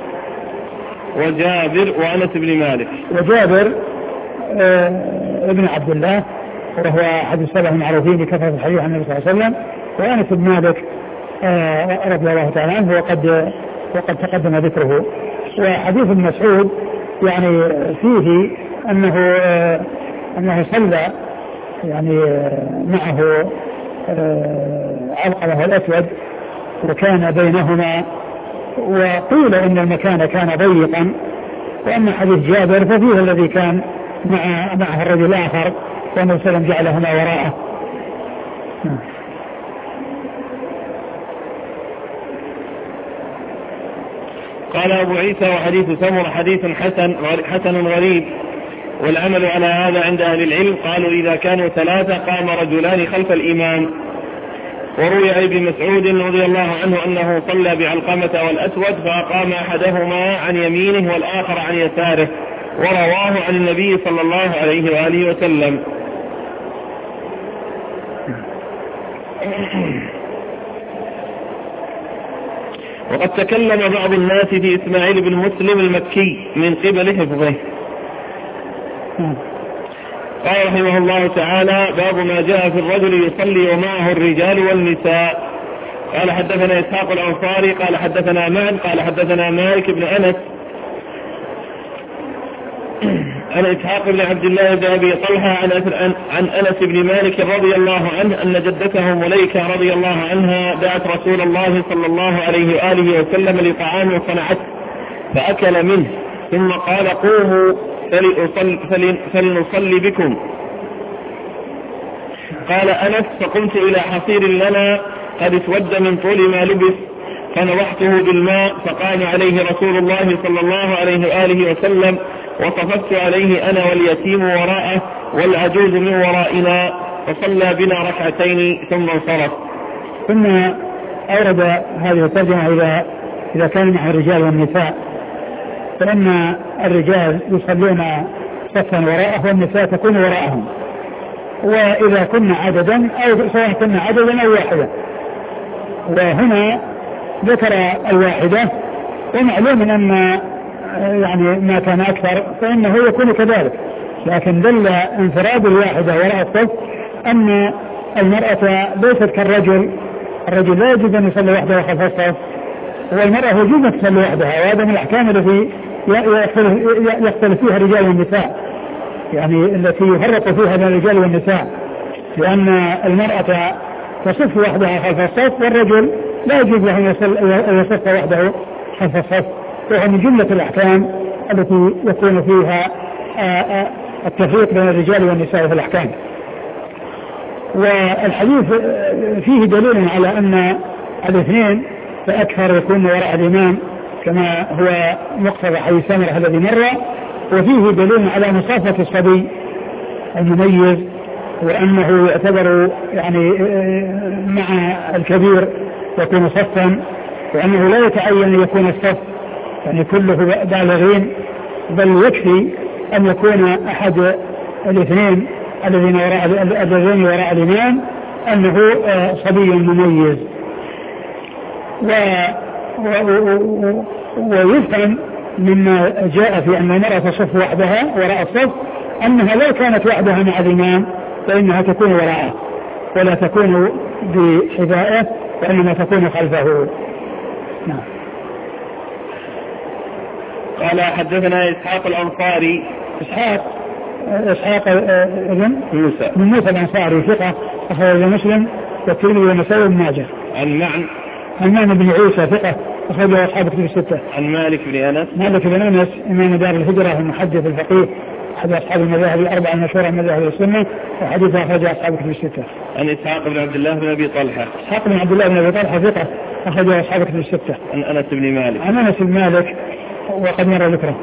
وجابر وأنس بن مالك وجابر آه ابن عبد الله وهو أحد السبع المعروفين بكثرة الحديث عن النبي صلى الله عليه وسلم. وأنس بن مالك آه رضي الله تعالى عنه وقد وقد تقدم ذكره. وحديث ابن مسعود يعني فيه أنه آه أنه صلى يعني آه معه آه علقمة الأسود وكان بينهما، وقيل إن المكان كان ضيقا. وأما حديث جابر ففيه الذي كان مع معه الرجل الآخر وأنه سلم جعلهما وراءه. قال أبو عيسى وحديث سمر حديث حسن حسن غريب، والعمل على هذا عند أهل العلم. قالوا إذا كانوا ثلاثة قام رجلان خلف الإمام. وروي عن ابن مسعود رضي الله عنه أنه صلى بعلقمة والأسود فأقام أحدهما عن يمينه والآخر عن يساره، ورواه عن النبي صلى الله عليه وآله وسلم. وقد تكلم بعض الناس في إسماعيل بن مسلم المكي من قبل حفظه. قال رحمه الله تعالى: باب ما جاء في الرجل يصلي ومعه الرجال والنساء. قال حدثنا إسحاق الأنصاري قال حدثنا معن قال حدثنا مالك بن أنس عن إسحاق بن عبد الله بن أبي طلحة عن, عن أنس بن مالك رضي الله عنه أن جدته مليكة رضي الله عنها دعت رسول الله صلى الله عليه وآله وسلم لطعام صنعته فأكل منه، ثم قال: قوموا فلنصلي, فلنصلي بكم. قال أنس: فقمت إلى حصير لنا قد اسود من طول ما لبس فنوحته بالماء، فقام عليه رسول الله صلى الله عليه وآله وسلم، وصففت عليه أنا واليتيم وراءه والعجوز من ورائنا، فصلى بنا ركعتين ثم انصرف. ثم أورد هذه الترجمة إذا إذا كان مع الرجال والنساء، فإن الرجال يصلون صفا وراءه والنساء تكون وراءهم، وإذا كنا عددا أو سواء كنا عددا أو واحدة. وهنا ذكر الواحدة، ومعلوم أن يعني ما كان أكثر فإنه يكون كذلك، لكن دل انفراد الواحدة وراء الصف أن المرأة ليست كالرجل. الرجل لا يجوز أن يصلي وحده خلف الصف، والمرأة يجوز أن تصلي وحدها، وهذا من الأحكام التي يختلف فيها الرجال والنساء، يعني التي يفرق فيها بين الرجال والنساء، لأن المرأة تصف وحدها خلف الصف، والرجل لا يجوز له أن يصف وحده خلف الصف، وهو من جملة الأحكام التي يكون فيها التفريق بين الرجال والنساء في الأحكام. والحديث فيه دليل على أن الاثنين فأكثر يكون وراء الإمام كما هو مقتضى حديث سمرة الذي مر، وفيه دليل على مصافة الصبي المميز، وأنه يعتبر يعني مع الكبير يكون صفا، وأنه لا يتعين أن يكون الصف يعني كله بالغين، بل يكفي أن يكون أحد الاثنين الذين وراء الذين وراء الإمام أنه صبي مميز. و ويفهم مما جاء في أن المرأة تصف وحدها وراء الصف أنها لو كانت وحدها مع الإمام فإنها تكون وراءه ولا تكون بحذائه، وإنما تكون خلفه. نعم. قال حدثنا إسحاق الأنصاري. إسحاق إسحاق ابن موسى من موسى الأنصاري ثقة أخرج مسلم والترمذي والنسائي وابن ماجه. عن معن عن معن بن عيسى ثقة أخرج أصحاب كتب الستة. عن مالك بن أنس مالك بن أنس إمام دار الهجرة المحدث الفقيه أحد أصحاب المذاهب الأربعة المشهورة من مذاهب السنة، وحديث أخرج أصحاب كتب الستة. عن إسحاق بن عبد الله بن أبي طلحة. إسحاق بن عبد الله بن أبي طلحة ثقة أخرج أصحاب كتب الستة. عن أنس بن مالك. عن أنس بن مالك وقد مر ذكره.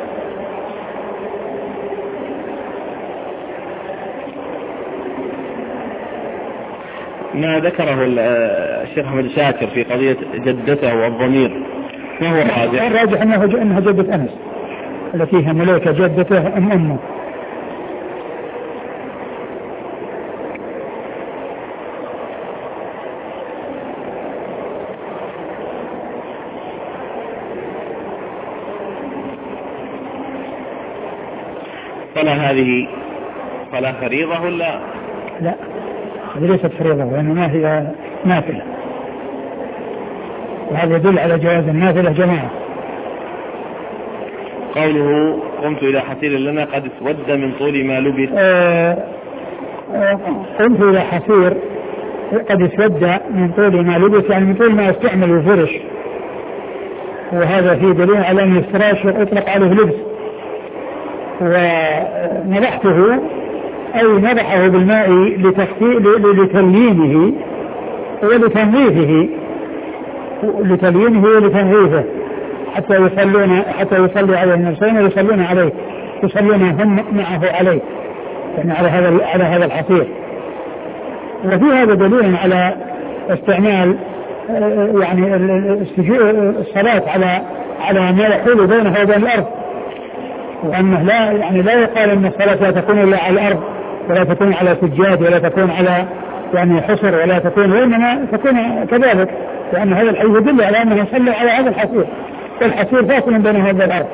ما ذكره الشيخ أحمد شاكر في قضية جدته والضمير ما هو راجح؟ الراجح أنه أنها جدة أنس التي هي ملائكة جدته أم أمه. صلاة هذه صلاة فريضة ولا لا؟ هذه ليست فريضة وإنما هي نافلة، وهذا يدل على جواز النافلة جماعة. قوله قمت إلى حصير لنا قد اسود من طول ما لبث. آه آه قمت إلى حصير قد اسود من طول ما لبث، يعني من طول ما استعمل الفرش، وهذا فيه دليل على أن الفراش يطلق عليه لبس. ونضحته أي نضحه بالماء لتليينه ولتنظيفه لتليينه ولتنظيفه حتى يصلون حتى يصلي عليه النبي ويصلون عليه يصلون هم معه عليه، يعني على هذا على هذا الحصير. وفي هذا دليل على استعمال يعني الصلاة على على ما يحول بينه وبين الأرض، وأنه لا يعني لا يقال أن الصلاة لا تكون إلا على الأرض ولا تكون على سجاد ولا تكون على يعني حصر ولا تكون، وإنما تكون كذلك، لأن هذا الحديث يدل على أنه يصلي على هذا الحصير، والحصير فاصل بينه وبين الأرض.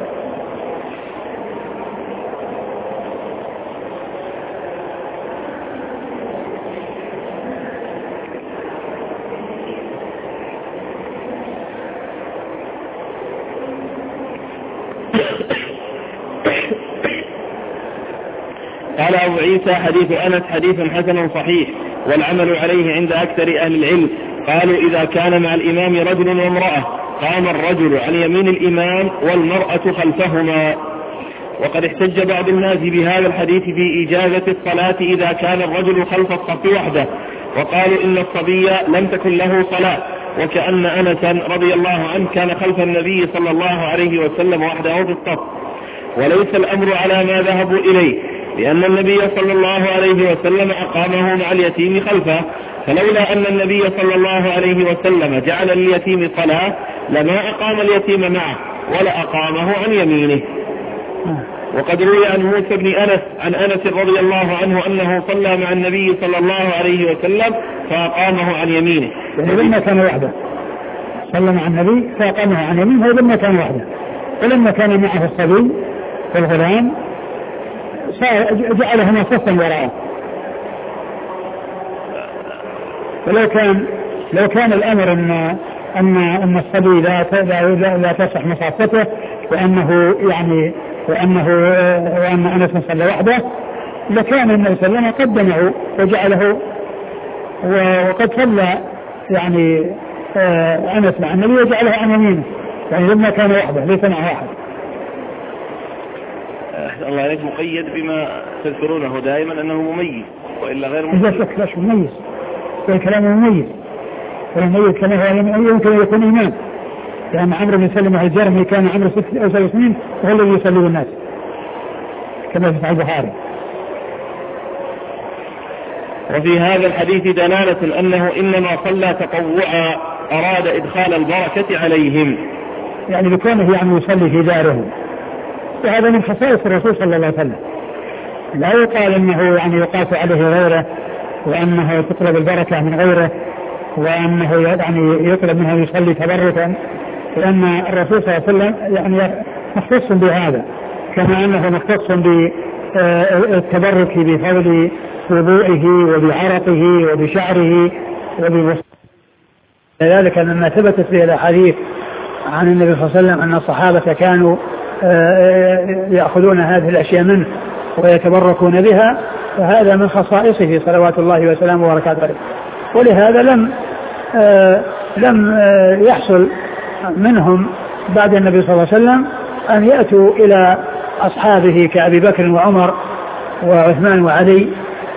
قال أبو عيسى حديث أنس حديث حسن صحيح والعمل عليه عند أكثر أهل العلم. قالوا إذا كان مع الإمام رجل وامرأة قام الرجل عن يمين الإمام والمرأة خلفهما. وقد احتج بعض الناس بهذا الحديث في إجازة الصلاة إذا كان الرجل خلف الصف وحده، وقالوا إن الصبي لم تكن له صلاة، وكأن أنسا رضي الله عنه كان خلف النبي صلى الله عليه وسلم وحده في الصف. وليس الأمر على ما ذهبوا إليه، لأن النبي صلى الله عليه وسلم أقامه مع اليتيم خلفه، فلولا أن النبي صلى الله عليه وسلم جعل اليتيم صلاة لما أقام اليتيم معه ولا أقامه عن يمينه. وقد روي عن موسى بن أنس عن أنس رضي الله عنه أنه صلى مع النبي صلى الله عليه وسلم فأقامه عن يمينه، يعني لما كان وحده صلى مع النبي فأقامه عن يمينه لما كان وحده، ولما كان معه الصبي والغلام جعلهما صفا وراءه. ولو كان لو كان الأمر أن أن أن الصبي لا لا لا تصح مصافته وأنه يعني وأنه وأن أنس صلى وحده لكان النبي صلى الله عليه وسلم قدمه وجعله وقد صلى يعني أنس مع النبي وجعله عن يمينه، يعني لما كان وحده ليس معه أحد. الله عليك مقيد بما تذكرونه دائما أنه مميز وإلا غير مميز. لا شو مميز، الكلام مميز والمميز كما هو يمكن يكون إمام، لأن عمرو بن سلمة الجرمي كان عمره ست أو سبع سنين وهو الذي يصلي بالناس كما في البخاري. وفي هذا الحديث دلالة أنه إنما صلى تطوعا أراد إدخال البركة عليهم، يعني بكونه يعني يصلي في داره، وهذا من خصائص الرسول صلى الله عليه وسلم. لا يقال انه يعني يقاس عليه غيره وانه تطلب البركة من غيره وانه يعني يطلب منه يصلي تبركا، لان الرسول صلى الله عليه وسلم يعني مختص بهذا كما انه مختص بالتبرك بفضل وضوئه وبعرقه وبشعره وبوصفه. لذلك مما ثبتت به الاحاديث عن النبي صلى الله عليه وسلم ان الصحابة كانوا يأخذون هذه الأشياء منه ويتبركون بها، فهذا من خصائصه صلوات الله وسلامه وبركاته عليه. ولهذا لم لم يحصل منهم بعد النبي صلى الله عليه وسلم أن يأتوا إلى أصحابه كأبي بكر وعمر وعثمان وعلي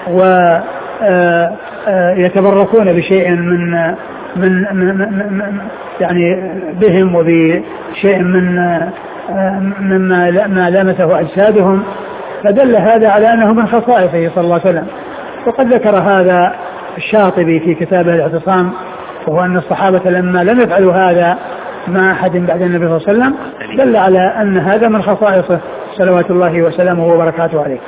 ويتبركون بشيء من من, من يعني بهم وبشيء من مما ما لامسه أجسادهم، فدل هذا على أنه من خصائصه صلى الله عليه وسلم. وقد ذكر هذا الشاطبي في كتابه الاعتصام، وهو أن الصحابة لما لم يفعلوا هذا مع أحد بعد النبي صلى الله عليه وسلم دل على أن هذا من خصائصه صلوات الله وسلامه وبركاته عليه.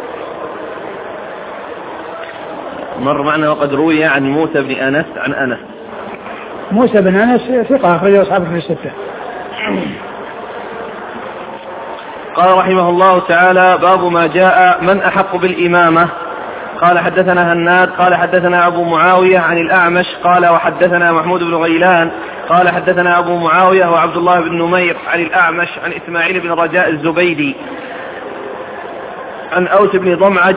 مر معنا وقد روي عن موسى بن أنس عن أنس. موسى بن أنس ثقة أخرجه أصحابه في الستة. قال رحمه الله تعالى: باب ما جاء من أحق بالإمامة. قال حدثنا هناد قال حدثنا أبو معاوية عن الأعمش قال وحدثنا محمود بن غيلان قال حدثنا أبو معاوية وعبد الله بن نمير عن الأعمش عن إسماعيل بن رجاء الزبيدي عن أوس بن ضمعج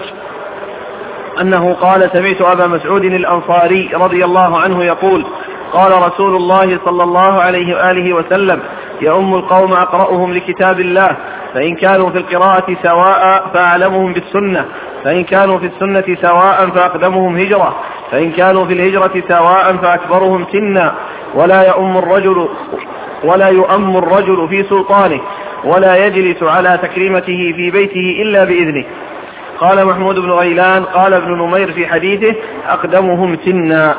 أنه قال: سمعت أبا مسعود الأنصاري رضي الله عنه يقول: قال رسول الله صلى الله عليه وآله وسلم: يؤم القوم أقرأهم لكتاب الله، فإن كانوا في القراءة سواء فأعلمهم بالسنة، فإن كانوا في السنة سواء فأقدمهم هجرة، فإن كانوا في الهجرة سواء فأكبرهم سنا، ولا يؤم الرجل ولا يؤم الرجل في سلطانه، ولا يجلس على تكريمته في بيته إلا بإذنه. قال محمود بن غيلان قال ابن نمير في حديثه: أقدمهم سنا.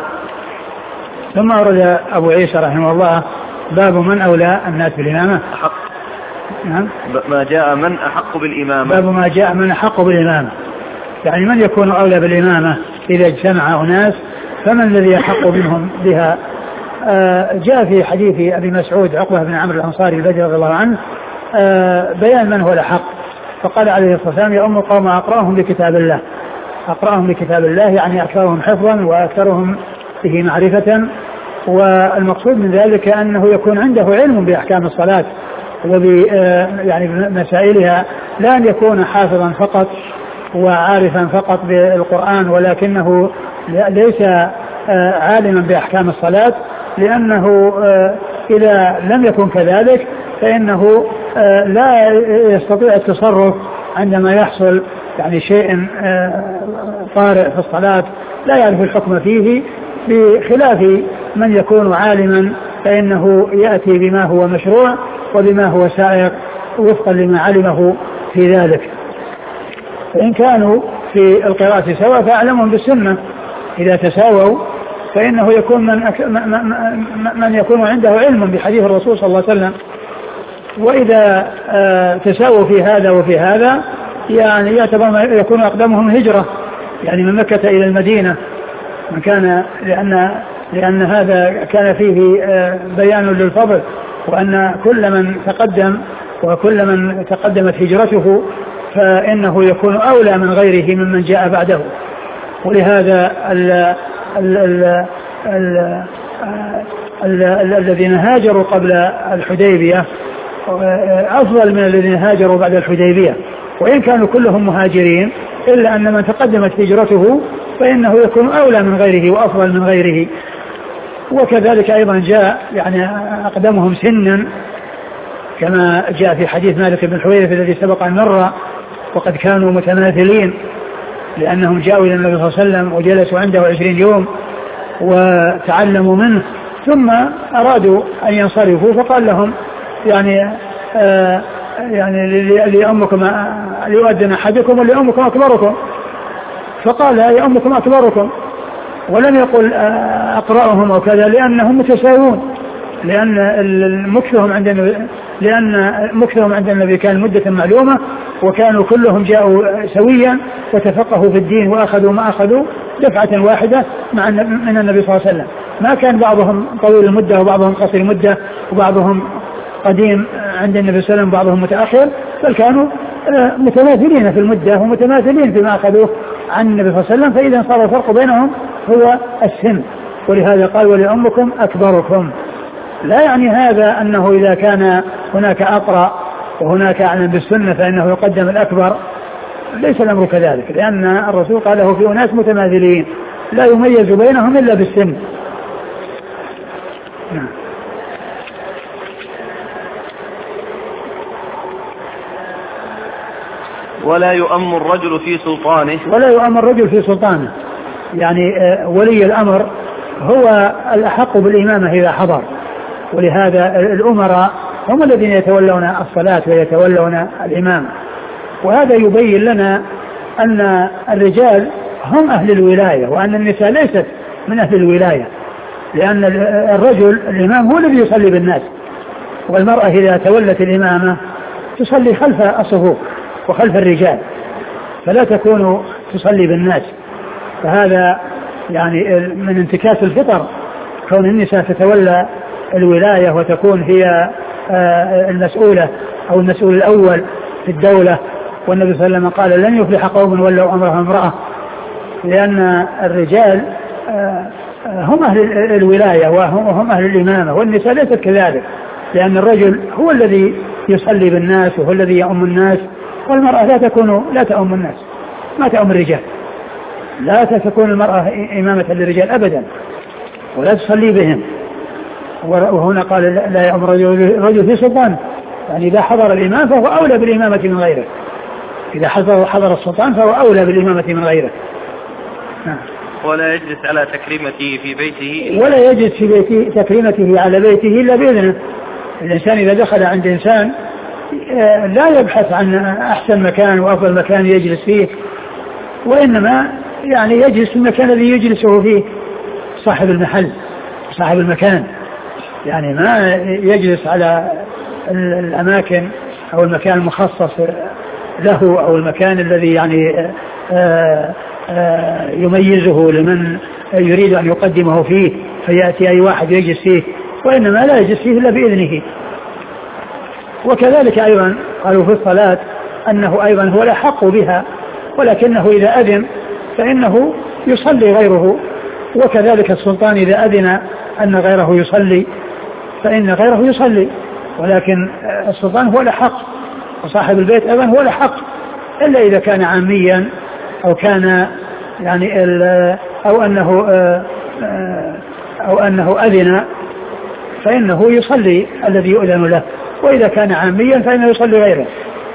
ثم أورد أبو عيسى رحمه الله باب من أولى الناس بالإمامة. أحق. نعم. ما جاء من أحق بالإمامة. باب ما جاء من أحق بالإمامة، يعني من يكون أولى بالإمامة إذا اجتمع أناس، فمن الذي يحق منهم بها. آه جاء في حديث أبي مسعود عقبة بن عمرو الأنصاري البدري رضي الله عنه آه بيان من هو الأحق، فقال عليه الصلاة والسلام: يؤم القوم أقرأهم لكتاب الله. أقرأهم لكتاب الله يعني أكثرهم حفظا وأكثرهم به معرفة، والمقصود من ذلك أنه يكون عنده علم بأحكام الصلاة وب يعني مسائلها، لا أن يكون حافظا فقط وعارفا فقط بالقرآن ولكنه ليس عالما بأحكام الصلاة، لأنه إذا لم يكن كذلك فإنه لا يستطيع التصرف عندما يحصل يعني شيء طارئ في الصلاة لا يعرف الحكم فيه، بخلاف من يكون عالما فإنه يأتي بما هو مشروع وبما هو سائق وفقا لما علمه في ذلك. فإن كانوا في القراءة سواء فأعلمهم بالسنة، إذا تساووا فإنه يكون من, أك... من يكون عنده علم بحديث الرسول صلى الله عليه وسلم. وإذا تساووا في هذا وفي هذا يعني يعتبر يكون أقدمهم هجرة، يعني من مكة إلى المدينة، من كان لأن لأن هذا كان فيه بيان للفضل، وأن كل من تقدم وكل من تقدمت هجرته فإنه يكون أولى من غيره ممن جاء بعده. ولهذا ال ال ال ال ال الذين هاجروا قبل الحديبية أفضل من الذين هاجروا بعد الحديبية، وإن كانوا كلهم مهاجرين إلا أن من تقدمت هجرته فإنه يكون أولى من غيره وأفضل من غيره. وكذلك أيضا جاء يعني أقدمهم سنا كما جاء في حديث مالك بن الحويرث الذي سبق أن مر، وقد كانوا متماثلين لأنهم جاءوا إلى النبي صلى الله عليه وسلم وجلسوا عنده عشرين يوم وتعلموا منه، ثم أرادوا أن ينصرفوا فقال لهم يعني آه يعني لأمكم ليؤذن أحدكم ولأمكم أكبركم، فقال يا أمكم أكبركم، ولم يقل أقرأهم أو كذا لأنهم متساوون، لأن مكثهم عند النبي لأن مكثهم عند النبي كان مدة معلومة، وكانوا كلهم جاءوا سويا وتفقهوا في الدين وأخذوا ما أخذوا دفعة واحدة مع من النبي صلى الله عليه وسلم. ما كان بعضهم طويل المدة وبعضهم قصير المدة وبعضهم قديم عند النبي صلى الله عليه وسلم وبعضهم متأخر، بل كانوا متماثلين في المدة ومتماثلين فيما أخذوه عن النبي صلى الله عليه وسلم، فإذا صار الفرق بينهم هو السن، ولهذا قال ولأمكم أكبركم. لا يعني هذا أنه إذا كان هناك أقرأ وهناك أعلم بالسنة فإنه يقدم الأكبر، ليس الأمر كذلك، لأن الرسول قاله في أناس متماثلين لا يميز بينهم إلا بالسن. نعم. ولا يؤم الرجل في سلطانه ولا يؤم الرجل في سلطانه يعني ولي الأمر هو الأحق بالإمامة إذا حضر، ولهذا الأمراء هم الذين يتولون الصلاة ويتولون الإمام. وهذا يبين لنا أن الرجال هم أهل الولاية وأن النساء ليست من أهل الولاية، لأن الرجل الإمام هو الذي يصلي بالناس، والمرأة إذا تولت الإمامة تصلي خلف الصفوف وخلف الرجال، فلا تكون تصلي بالناس. فهذا يعني من انتكاس الفطر كون النساء تتولى الولاية وتكون هي المسؤولة أو المسؤول الأول في الدولة. والنبي صلى الله عليه وسلم قال لن يفلح قوم ولوا أمرهم امرأة، لأن الرجال هم أهل الولاية وهم أهل الإمامة، والنساء ليست كذلك، لأن الرجل هو الذي يصلي بالناس وهو الذي يؤم الناس، والمرأة لا تكون لا تؤم الناس، ما تؤم الرجال، لا تكون المرأة إمامة للرجال أبدا ولا تصلي بهم. وهنا قال لا يؤم الرجل في سلطان، يعني إذا حضر الإمام فهو أولى بالإمامة من غيره، إذا حضر, حضر السلطان فهو أولى بالإمامة من غيره. نعم. ولا يجلس على تكريمته في بيته ولا يجلس في بيته تكريمته على بيته إلا بإذنه. الإنسان إذا دخل عند إنسان لا يبحث عن أحسن مكان وأفضل مكان يجلس فيه، وإنما يعني يجلس في المكان الذي يجلسه فيه صاحب المحل صاحب المكان، يعني ما يجلس على الأماكن أو المكان المخصص له أو المكان الذي يعني آآ آآ يميزه لمن يريد أن يقدمه فيه فيأتي أي واحد يجلس فيه، وإنما لا يجلس فيه إلا بإذنه. وكذلك أيضا قالوا في الصلاة أنه أيضا هو الأحق بها، ولكنه إذا أذن فإنه يصلي غيره، وكذلك السلطان إذا أذن أن غيره يصلي فإن غيره يصلي، ولكن السلطان هو الأحق وصاحب البيت أيضا هو الأحق، إلا إذا كان عاميا أو كان يعني أو أنه أو أنه أذن فإنه يصلي الذي يؤذن له، وإذا كان عاميا فإنه يصلي غيره.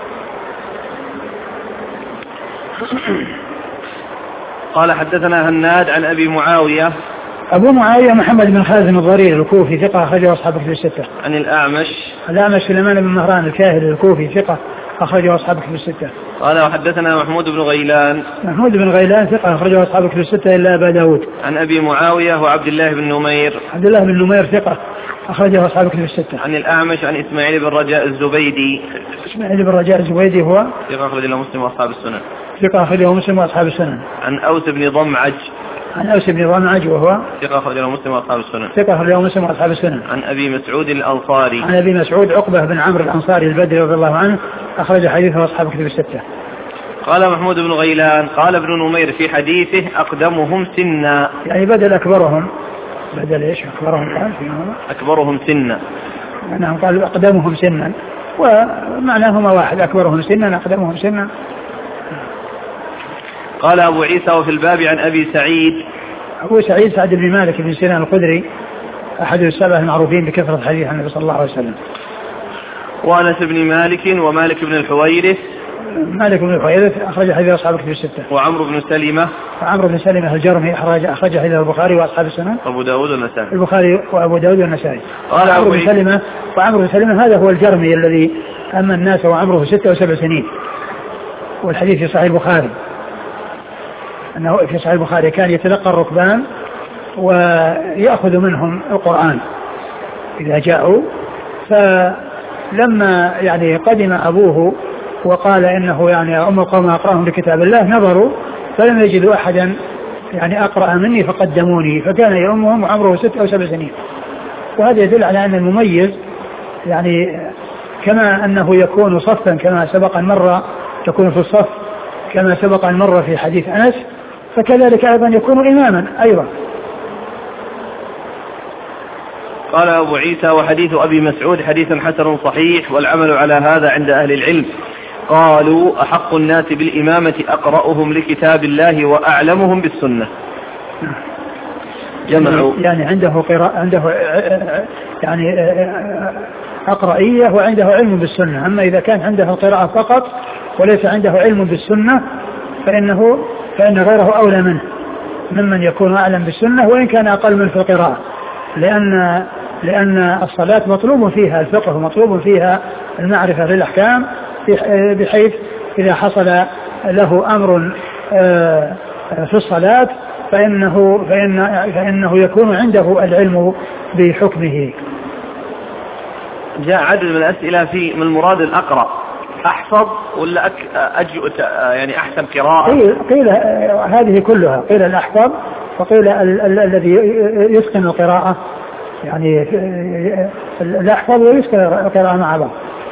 قال حدثنا هناد عن أبي معاوية. أبو معاوية محمد بن خالد الضرير الكوفي ثقة أخرجه أصحاب كتب الستة. عن الأعمش. الأعمش سليمان بن مهران الكاهلي الكوفي ثقة أخرجه أصحاب كتب الستة. قال وحدثنا محمود بن غيلان. محمود بن غيلان ثقة أخرجه أصحاب كتب الستة إلا أبا داود. عن أبي معاوية وعبد الله بن نمير. عبد الله بن نمير ثقة أخرجه أصحاب كتب الستة. عن الأعمش عن إسماعيل بن رجاء الزبيدي. إسماعيل بن رجاء الزبيدي هو ثقة أخرجه مسلم وأصحاب السنن. ثقة أخرجه مسلم وأصحاب السنن. عن أوس بن ضمعج. عن أوس بن ضمعج وهو ثقة أخرجه مسلم وأصحاب السنن. ثقة أخرجه مسلم وأصحاب السنن. عن أبي مسعود الأنصاري. عن أبي مسعود عقبة بن عمرو الأنصاري البدري رضي الله عنه أخرج حديثه أصحاب كتب الستة. قال محمود بن غيلان قال ابن نمير في حديثه أقدمهم سنا، يعني بدل أكبرهم بدل إيش أكبرهم قال أكبرهم سنا، أنهم قالوا أقدمهم سنا ومعناهما واحد، أكبرهم سنا أقدمهم سنا. قال أبو عيسى وفي الباب عن أبي سعيد. أبو سعيد سعد بن مالك بن سنان الخدري أحد السبع المعروفين بكثرة حديث عن النبي صلى الله عليه وسلم. وأنس بن مالك ومالك بن الحويرث. مالك بن الحويرث أخرج حديث أصحاب الكتب الستة. وعمرو بن سلمة. وعمرو بن سلمة الجرمي أخرج أخرج حديث البخاري وأصحاب السنن. أبو داود والنسائي. البخاري وأبو داود والنسائي. قال عمرو بن سلمة وعمرو بن سلمة هذا هو الجرمي الذي أما الناس وعمره ستة وسبع سنين، والحديث في صحيح البخاري أنه في صحيح البخاري كان يتلقى الركبان ويأخذ منهم القرآن إذا جاءوا، فلما يعني قدم أبوه وقال إنه يعني أم القوم أقرأهم لكتاب الله نظروا فلم يجدوا أحدا يعني أقرأ مني فقدموني، فكان يأمهم وعمره ست أو سبع سنين. وهذا يدل على أن المميز يعني كما أنه يكون صفا كما سبق المرة يكون في الصف كما سبق المرة في حديث أنس، فكذلك أيضا يكون إماما أيضا. قال أبو عيسى وحديث أبي مسعود حديث حسن صحيح والعمل على هذا عند أهل العلم. قالوا أحق الناس بالإمامة أقرأهم لكتاب الله وأعلمهم بالسنة. جمعوا يعني عنده قراءة عنده يعني أقرأية وعنده علم بالسنة. أما إذا كان عنده القراءة فقط وليس عنده علم بالسنة فإنه فإن غيره أولى منه ممن يكون أعلم بالسنة وإن كان أقل من في القراءة، لأن لأن الصلاة مطلوب فيها الفقه ومطلوب فيها المعرفة للأحكام، بحيث إذا حصل له أمر في الصلاة فإنه فإن فإنه يكون عنده العلم بحكمه. جاء عدد من الأسئلة في من المراد الأقرأ أحفظ ولا أك أجو يعني أحسن قراءة؟ قيل, قيل هذه كلها، قيل الأحفظ وقيل ال- ال- الذي يتقن القراءة، يعني الأحفظ ويتقن القراءة مع بعض.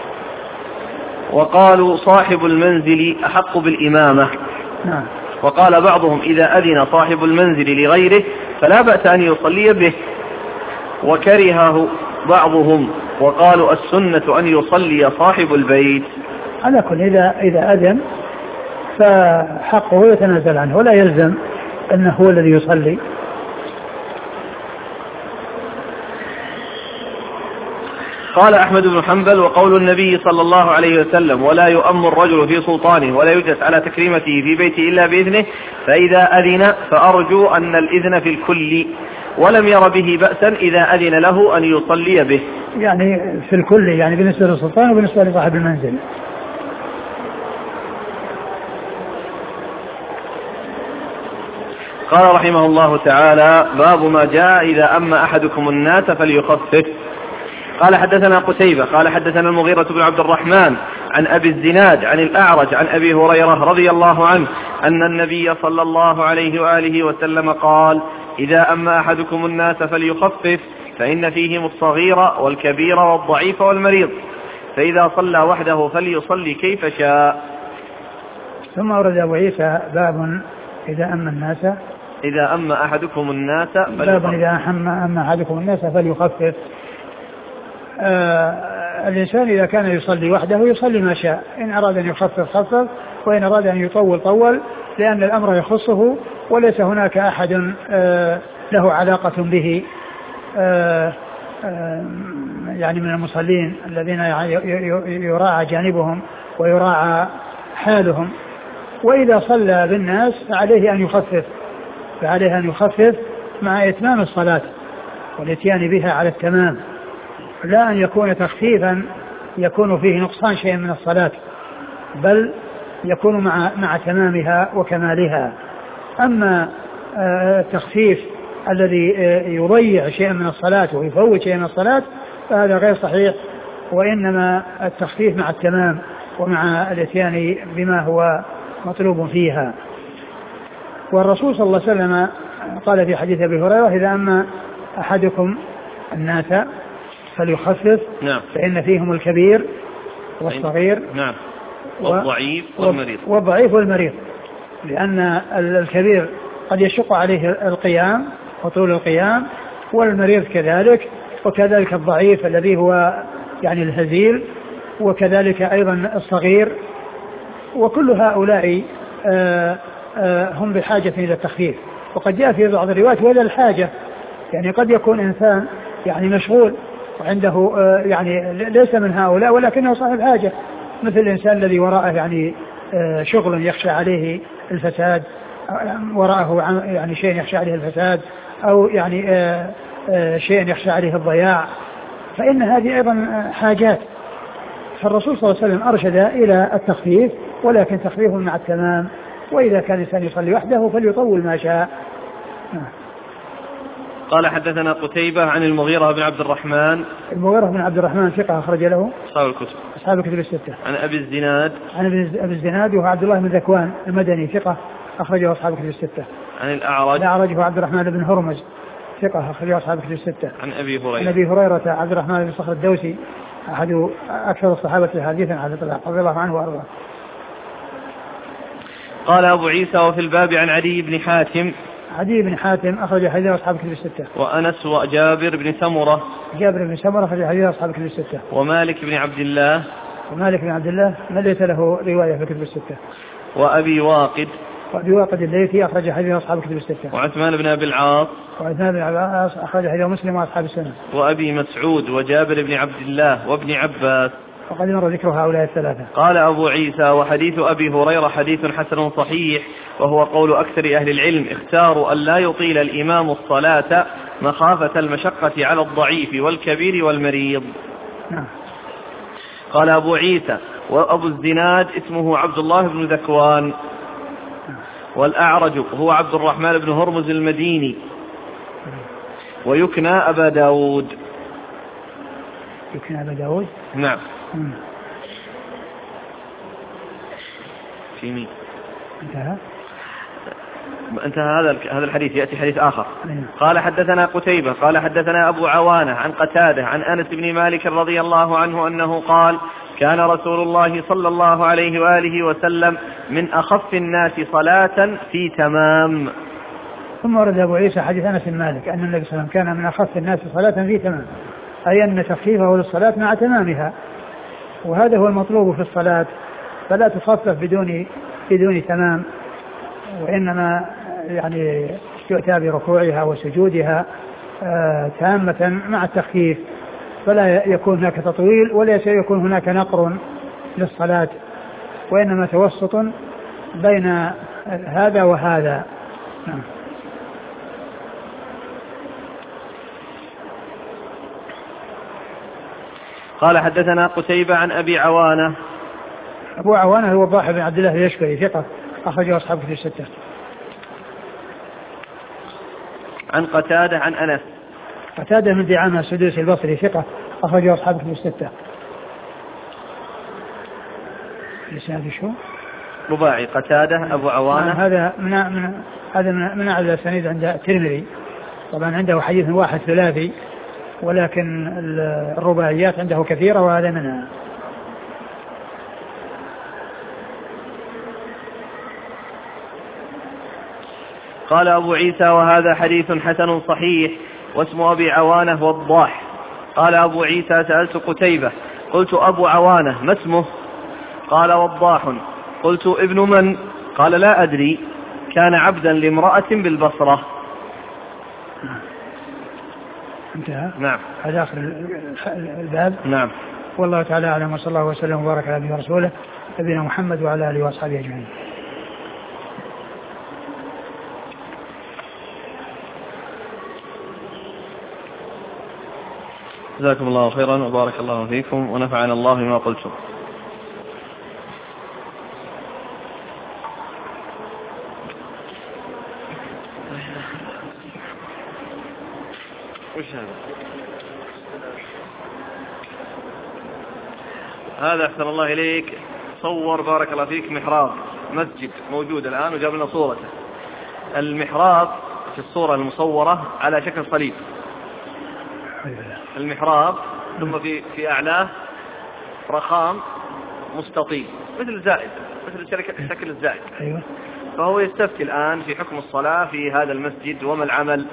وقالوا صاحب المنزل أحق بالإمامة. نعم. وقال بعضهم إذا أذن صاحب المنزل لغيره فلا بأس أن يصلي به، وكرهه بعضهم وقالوا السنة أن يصلي صاحب البيت. على كل إذا إذا أذن فحقه يتنازل عنه ولا يلزم أنه هو الذي يصلي. قال أحمد بن حنبل وقول النبي صلى الله عليه وسلم ولا يؤم الرجل في سلطانه ولا يجلس على تكريمته في بيته إلا بإذنه، فإذا أذن فأرجو أن الإذن في الكل، ولم ير به بأسا إذا أذن له أن يصلي به. يعني في الكل يعني بالنسبة للسلطان وبالنسبة لصاحب المنزل. قال رحمه الله تعالى باب ما جاء إذا أما أحدكم الناس فليخفف. قال حدثنا قتيبة قال حدثنا المغيرة بن عبد الرحمن عن أبي الزناد عن الأعرج عن أبي هريرة رضي الله عنه أن النبي صلى الله عليه وآله وسلم قال إذا أما أحدكم الناس فليخفف فإن فيهم الصغير والكبير والضعيف والمريض، فإذا صلى وحده فليصلي كيف شاء. ثم أورد أبو عيسى باب إذا أما الناس إذا أما أحدكم الناس باب إذا أما أحدكم الناس فليخفف. آه الإنسان إذا كان يصلي وحده يصلي ما شاء، إن أراد أن يخفف خفف وإن أراد أن يطول طول، لأن الأمر يخصه وليس هناك أحد آه له علاقة به آه آه يعني من المصلين الذين يراعى جانبهم ويراعى حالهم. وإذا صلى بالناس فعليه أن يخفف فعليه أن يخفف مع إتمام الصلاة والاتيان بها على التمام، لا أن يكون تخفيفا يكون فيه نقصان شيء من الصلاة، بل يكون مع مع تمامها وكمالها. أما التخفيف الذي يضيع شيئا من الصلاة ويفوت شيئا من الصلاة فهذا غير صحيح، وإنما التخفيف مع التمام ومع الاتيان بما هو مطلوب فيها. والرسول صلى الله عليه وسلم قال في حديث أبي هريرة إذا أما أحدكم الناس فليخفف نعم. فإن فيهم الكبير والصغير نعم. والضعيف والمريض والضعيف والمريض، لأن الكبير قد يشق عليه القيام وطول القيام، والمريض كذلك، وكذلك الضعيف الذي هو يعني الهزيل وكذلك أيضا الصغير، وكل هؤلاء آآ آآ هم بحاجة إلى التخفيف. وقد جاء في بعض الروايات ولا الحاجة، يعني قد يكون إنسان يعني مشغول وعنده يعني ليس من هؤلاء ولكنه صاحب حاجة، مثل الإنسان الذي وراءه يعني شغل يخشى عليه الفساد، وراءه يعني شيء يخشى عليه الفساد، أو يعني شيء يخشى عليه الضياع، فإن هذه أيضا حاجات. فالرسول صلى الله عليه وسلم أرشد إلى التخفيف، ولكن تخفيف مع التمام. وإذا كان الإنسان يصلي وحده فليطول ما شاء. قال حدثنا قتيبة عن المغيرة بن عبد الرحمن. المغيرة بن عبد الرحمن ثقة أخرج له أصحاب الكتب أصحاب الكتب الستة. عن أبي الزناد. عن أبي الزناد وهو عبد الله بن ذكوان المدني ثقة أخرجه أصحاب الكتب الستة. عن الأعرج. الأعرج هو عبد الرحمن بن هرمز ثقة أخرجه أصحاب الكتب الستة. عن أبي هريرة. عن أبي هريرة عبد الرحمن بن صخر الدوسي أحد أكثر الصحابة حديثا على الإطلاق رضي الله عنه وأرضاه. قال أبو عيسى وفي الباب عن عدي بن حاتم. عدي بن حاتم أخرج حديث أصحاب الكتب الستة. وأنس وجابر بن سمرة. جابر بن سمرة أخرج حديث أصحاب الكتب الستة. ومالك بن عبد الله. ومالك بن عبد الله من ليس له رواية في الكتب الستة. وأبي واقد. وأبي واقد الليثي أخرج حديث أصحاب الكتب الستة. وعثمان بن أبي العاص. وعثمان بن أبي العاص أخرج حديث مسلم وأصحاب السنة. وأبي مسعود وجابر بن عبد الله وابن عباس. وقد مر ذكر هؤلاء الثلاثة. قال أبو عيسى وحديث أبي هريرة حديث حسن صحيح، وهو قول أكثر أهل العلم، اختاروا أن لا يطيل الإمام الصلاة مخافة المشقة على الضعيف والكبير والمريض. نعم. قال أبو عيسى وأبو الزناد اسمه عبد الله بن ذكوان. والأعرج هو عبد الرحمن بن هرمز المديني. ويكنى أبا داود. يكنى أبا داود. نعم. مم. في مين؟ انتهى انتهى هذا هذا الحديث. يأتي حديث آخر. مم. قال حدثنا قتيبة قال حدثنا أبو عوانة عن قتادة عن أنس بن مالك رضي الله عنه أنه قال كان رسول الله صلى الله عليه وآله وسلم من أخف الناس صلاة في تمام. ثم ورد أبو عيسى حديث أنس بن مالك أن النبي صلى الله عليه وسلم كان من أخف الناس صلاة في تمام، أي أن تخفيفه للصلاة مع تمامها، وهذا هو المطلوب في الصلاة، فلا تخفف بدون بدون تمام، وإنما يعني يؤتى بركوعها وسجودها آه تامة مع التخفيف، فلا يكون هناك تطويل ولا يكون هناك نقر للصلاة، وإنما توسط بين هذا وهذا. نعم. قال حدثنا قتيبة عن أبي عوانة. أبو عوانة هو الضاحي بن عبد الله اليشكري ثقة أخرجه أصحاب الكتب الستة. عن قتادة عن أنس. قتادة من دعامة السدوسي البصري ثقة أخرجه أصحاب الكتب الستة. لسان شو؟ رباعي قتادة أبو عوانة. هذا من من هذا من, من أعلى الأسانيد عند الترمذي، طبعا عنده حديث واحد ثلاثي، ولكن الرباعيات عنده كثيرة وهذا منها. قال أبو عيسى وهذا حديث حسن صحيح، واسم أبي عوانة وضاح. قال أبو عيسى سألت قتيبة قلت أبو عوانة ما اسمه؟ قال وضاح. قلت ابن من؟ قال لا أدري، كان عبدا لامرأة بالبصرة. انتهى. نعم. هذا آخر الباب. نعم. والله تعالى أعلم، وصلى الله وسلم وبارك على نبينا ورسوله نبينا محمد وعلى آله وأصحابه أجمعين. جزاكم الله خيرا وبارك الله فيكم ونفعنا الله بما قلتم. وش هذا؟ هذا أحسن الله إليك صور بارك الله فيك محراب مسجد موجود الآن وجاب لنا صورته. المحراب في الصورة المصورة على شكل صليب، المحراب ثم في في أعلاه رخام مستطيل مثل زائد، مثل شكل الزائد. أيوة. فهو يستفتي الآن في حكم الصلاة في هذا المسجد وما العمل؟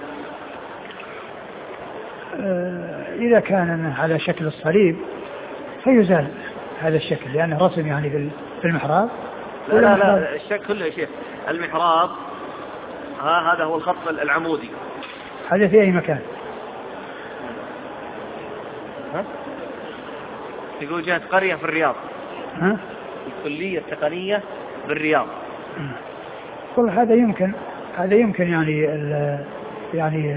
إذا كان على شكل الصليب فيزال هذا الشكل لأنه رسم يعني في المحراب. لا لا, لا الشكل كله يا شيخ المحراب ها هذا هو الخط العمودي. هذا في أي مكان؟ ها؟ يقول جهة قرية في الرياض. ها؟ الكلية التقنية بالرياض. والله هذا يمكن هذا يمكن يعني يعني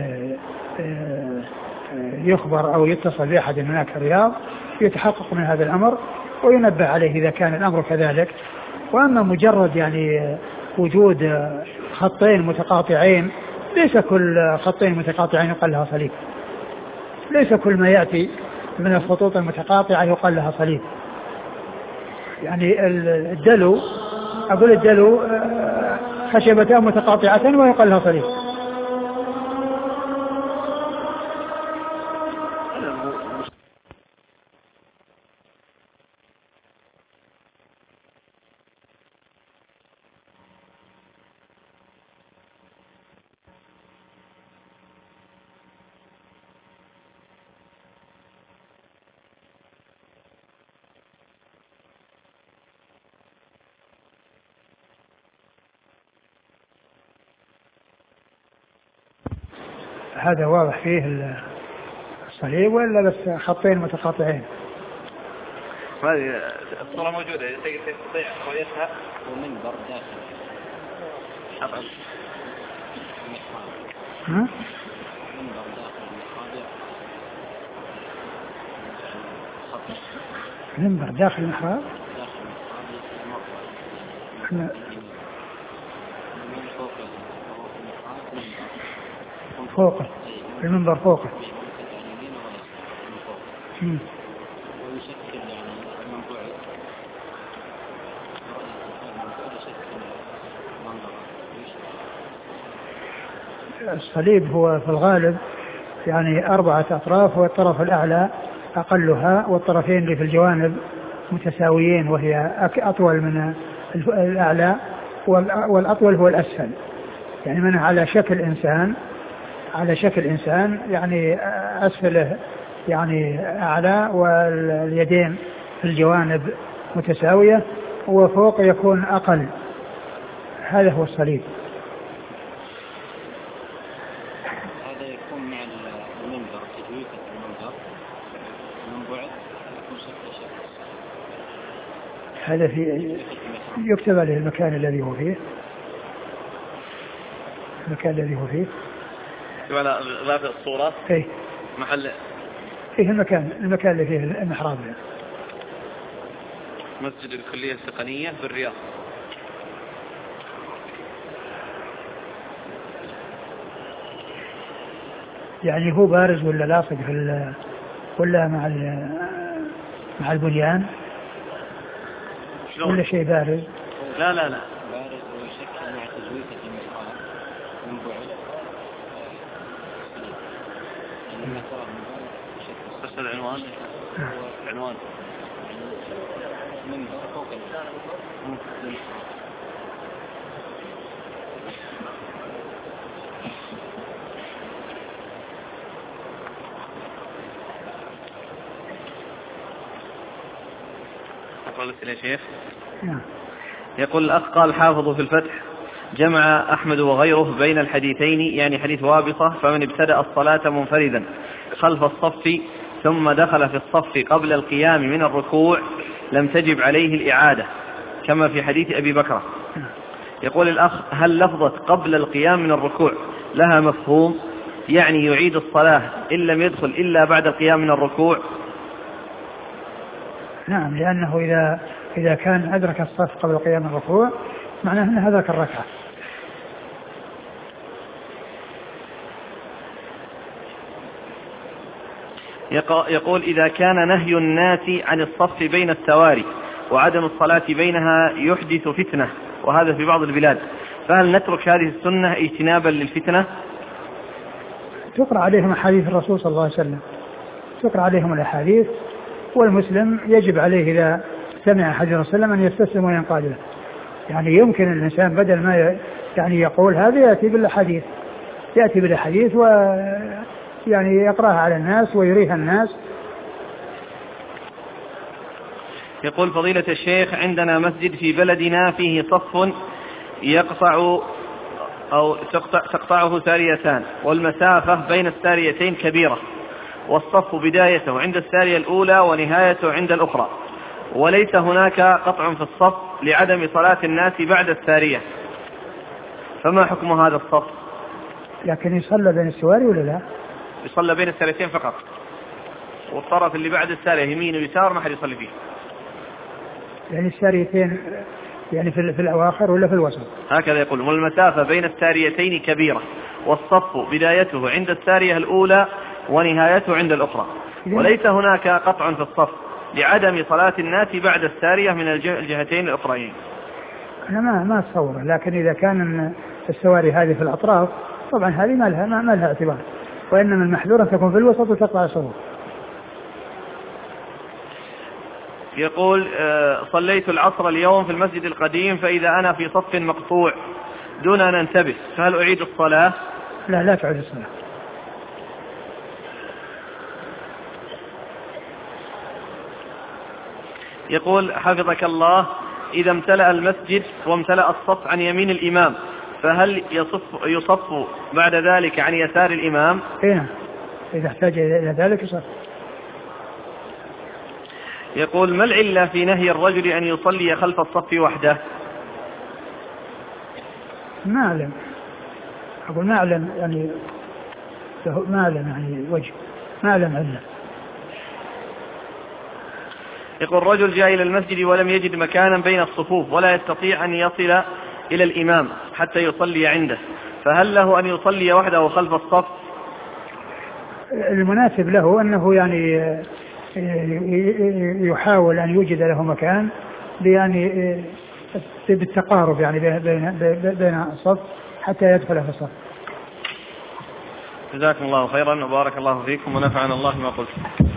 يخبر أو يتصل بأحد هناك في الرياض يتحقق من هذا الأمر وينبه عليه إذا كان الأمر كذلك. وأما مجرد يعني وجود خطين متقاطعين، ليس كل خطين متقاطعين يقال لها صليب، ليس كل ما يأتي من الخطوط المتقاطعة يقال لها صليب. يعني الدلو أقول الدلو خشبتان متقاطعة ويقال لها صليب. هذا واضح فيه الصليب ولا بس خطين متقاطعين؟ هذه الصورة موجودة تستطيع رؤيتها. ومنبر داخل ها؟ منبر داخل المحراب. احنا فوقه المنبر فوقه. ويشكل يعني منبوع الصليب هو في الغالب يعني أربعة أطراف والطرف الأعلى أقلها والطرفين اللي في الجوانب متساويين وهي أطول من الأعلى والأطول هو الأسفل. يعني من على شكل إنسان على شكل إنسان يعني أسفله يعني أعلى واليدين في الجوانب متساوية وفوق يكون أقل. هذا هو الصليب. هذا يكون مع المنبر تجويفة المنبر من بعد يكون شكل شخص. هذا في يكتب عليه المكان الذي هو فيه المكان الذي هو فيه على غلاف الصورة. ايه محل فيه المكان المكان اللي فيه المحراب. مسجد الكلية التقنية بالرياض. يعني هو بارز ولا لاصق في ولا مع مع البنيان ولا شيء بارز؟ لا لا لا بارز ويشكل مع تجويفة المحراب من بعد. لما ترى من بعد شكل بس العنوان العنوان من فوق المحراب. أقول لك يا شيخ. نعم. يقول الأخ قال حافظ في الفتح جمع أحمد وغيره بين الحديثين يعني حديث وابصة فمن ابتدأ الصلاة منفردا خلف الصف ثم دخل في الصف قبل القيام من الركوع لم تجب عليه الإعادة كما في حديث أبي بكر. يقول الأخ هل لفظة قبل القيام من الركوع لها مفهوم يعني يعيد الصلاة إن لم يدخل إلا بعد القيام من الركوع؟ نعم لأنه إذا إذا كان أدرك الصف قبل قيام الركوع معناه أنه أدرك الركعة. يقول إذا كان نهي الناس عن الصف بين التواري وعدم الصلاة بينها يحدث فتنة وهذا في بعض البلاد فهل نترك هذه السنة اجتنابا للفتنة؟ تقرأ عليهم أحاديث الرسول صلى الله عليه وسلم تقرأ عليهم الأحاديث والمسلم يجب عليه إذا سمع حديث الرسول صلى الله عليه وسلم أن يستسلم وينقاد له. يعني يمكن الإنسان بدل ما يعني يقول هذا يأتي بالأحاديث يأتي بالأحاديث ويعني يقرأها على الناس ويريها الناس. يقول فضيلة الشيخ عندنا مسجد في بلدنا فيه صف يقطع أو تقطعه ساريتان والمسافة بين الساريتين كبيرة والصف بدايته عند السارية الأولى ونهايته عند الأخرى وليس هناك قطع في الصف لعدم صلاة الناس بعد السارية فما حكم هذا الصف؟ لكن يصلى بين السواري ولا لا؟ يصلى بين الساريتين فقط والطرف اللي بعد السارية يمين ويسار ما حد يصلي فيه. يعني الساريتين يعني في, في الأواخر ولا في الوسط؟ هكذا يقول والمسافة بين الساريتين كبيرة والصف بدايته عند السارية الأولى ونهايته عند الأخرى وليس هناك قطع في الصف لعدم صلاة الناس بعد السارية من الجهتين الأخرين. أنا ما ما أتصور، لكن إذا كان السواري هذه في الأطراف طبعا هذه ما لها ما لها اعتبار، وإنما المحذور أن تكون في الوسط وتقطع الصفوف. يقول صليت العصر اليوم في المسجد القديم فإذا أنا في صف مقطوع دون أن أنتبه فهل أعيد الصلاة؟ لا لا تعيد الصلاة. يقول حفظك الله إذا امتلأ المسجد وامتلأ الصف عن يمين الإمام فهل يصف, يصف بعد ذلك عن يسار الإمام؟ إيه إذا احتاج إلى ذلك يصف. يقول ما العلة في نهي الرجل أن يصلي خلف الصف وحده؟ ما أعلم، أقول ما أعلم يعني ما أعلم يعني وجه ما أعلم علة. يقول رجل جاء إلى المسجد ولم يجد مكانا بين الصفوف ولا يستطيع أن يصل إلى الإمام حتى يصلي عنده فهل له أن يصلي وحده خلف الصف؟ المناسب له أنه يعني يحاول أن يوجد له مكان يعني بالتقارب يعني بين بين الصف حتى يدخل في الصف. جزاكم الله خيرا وبارك الله فيكم ونفعنا الله ما قلت.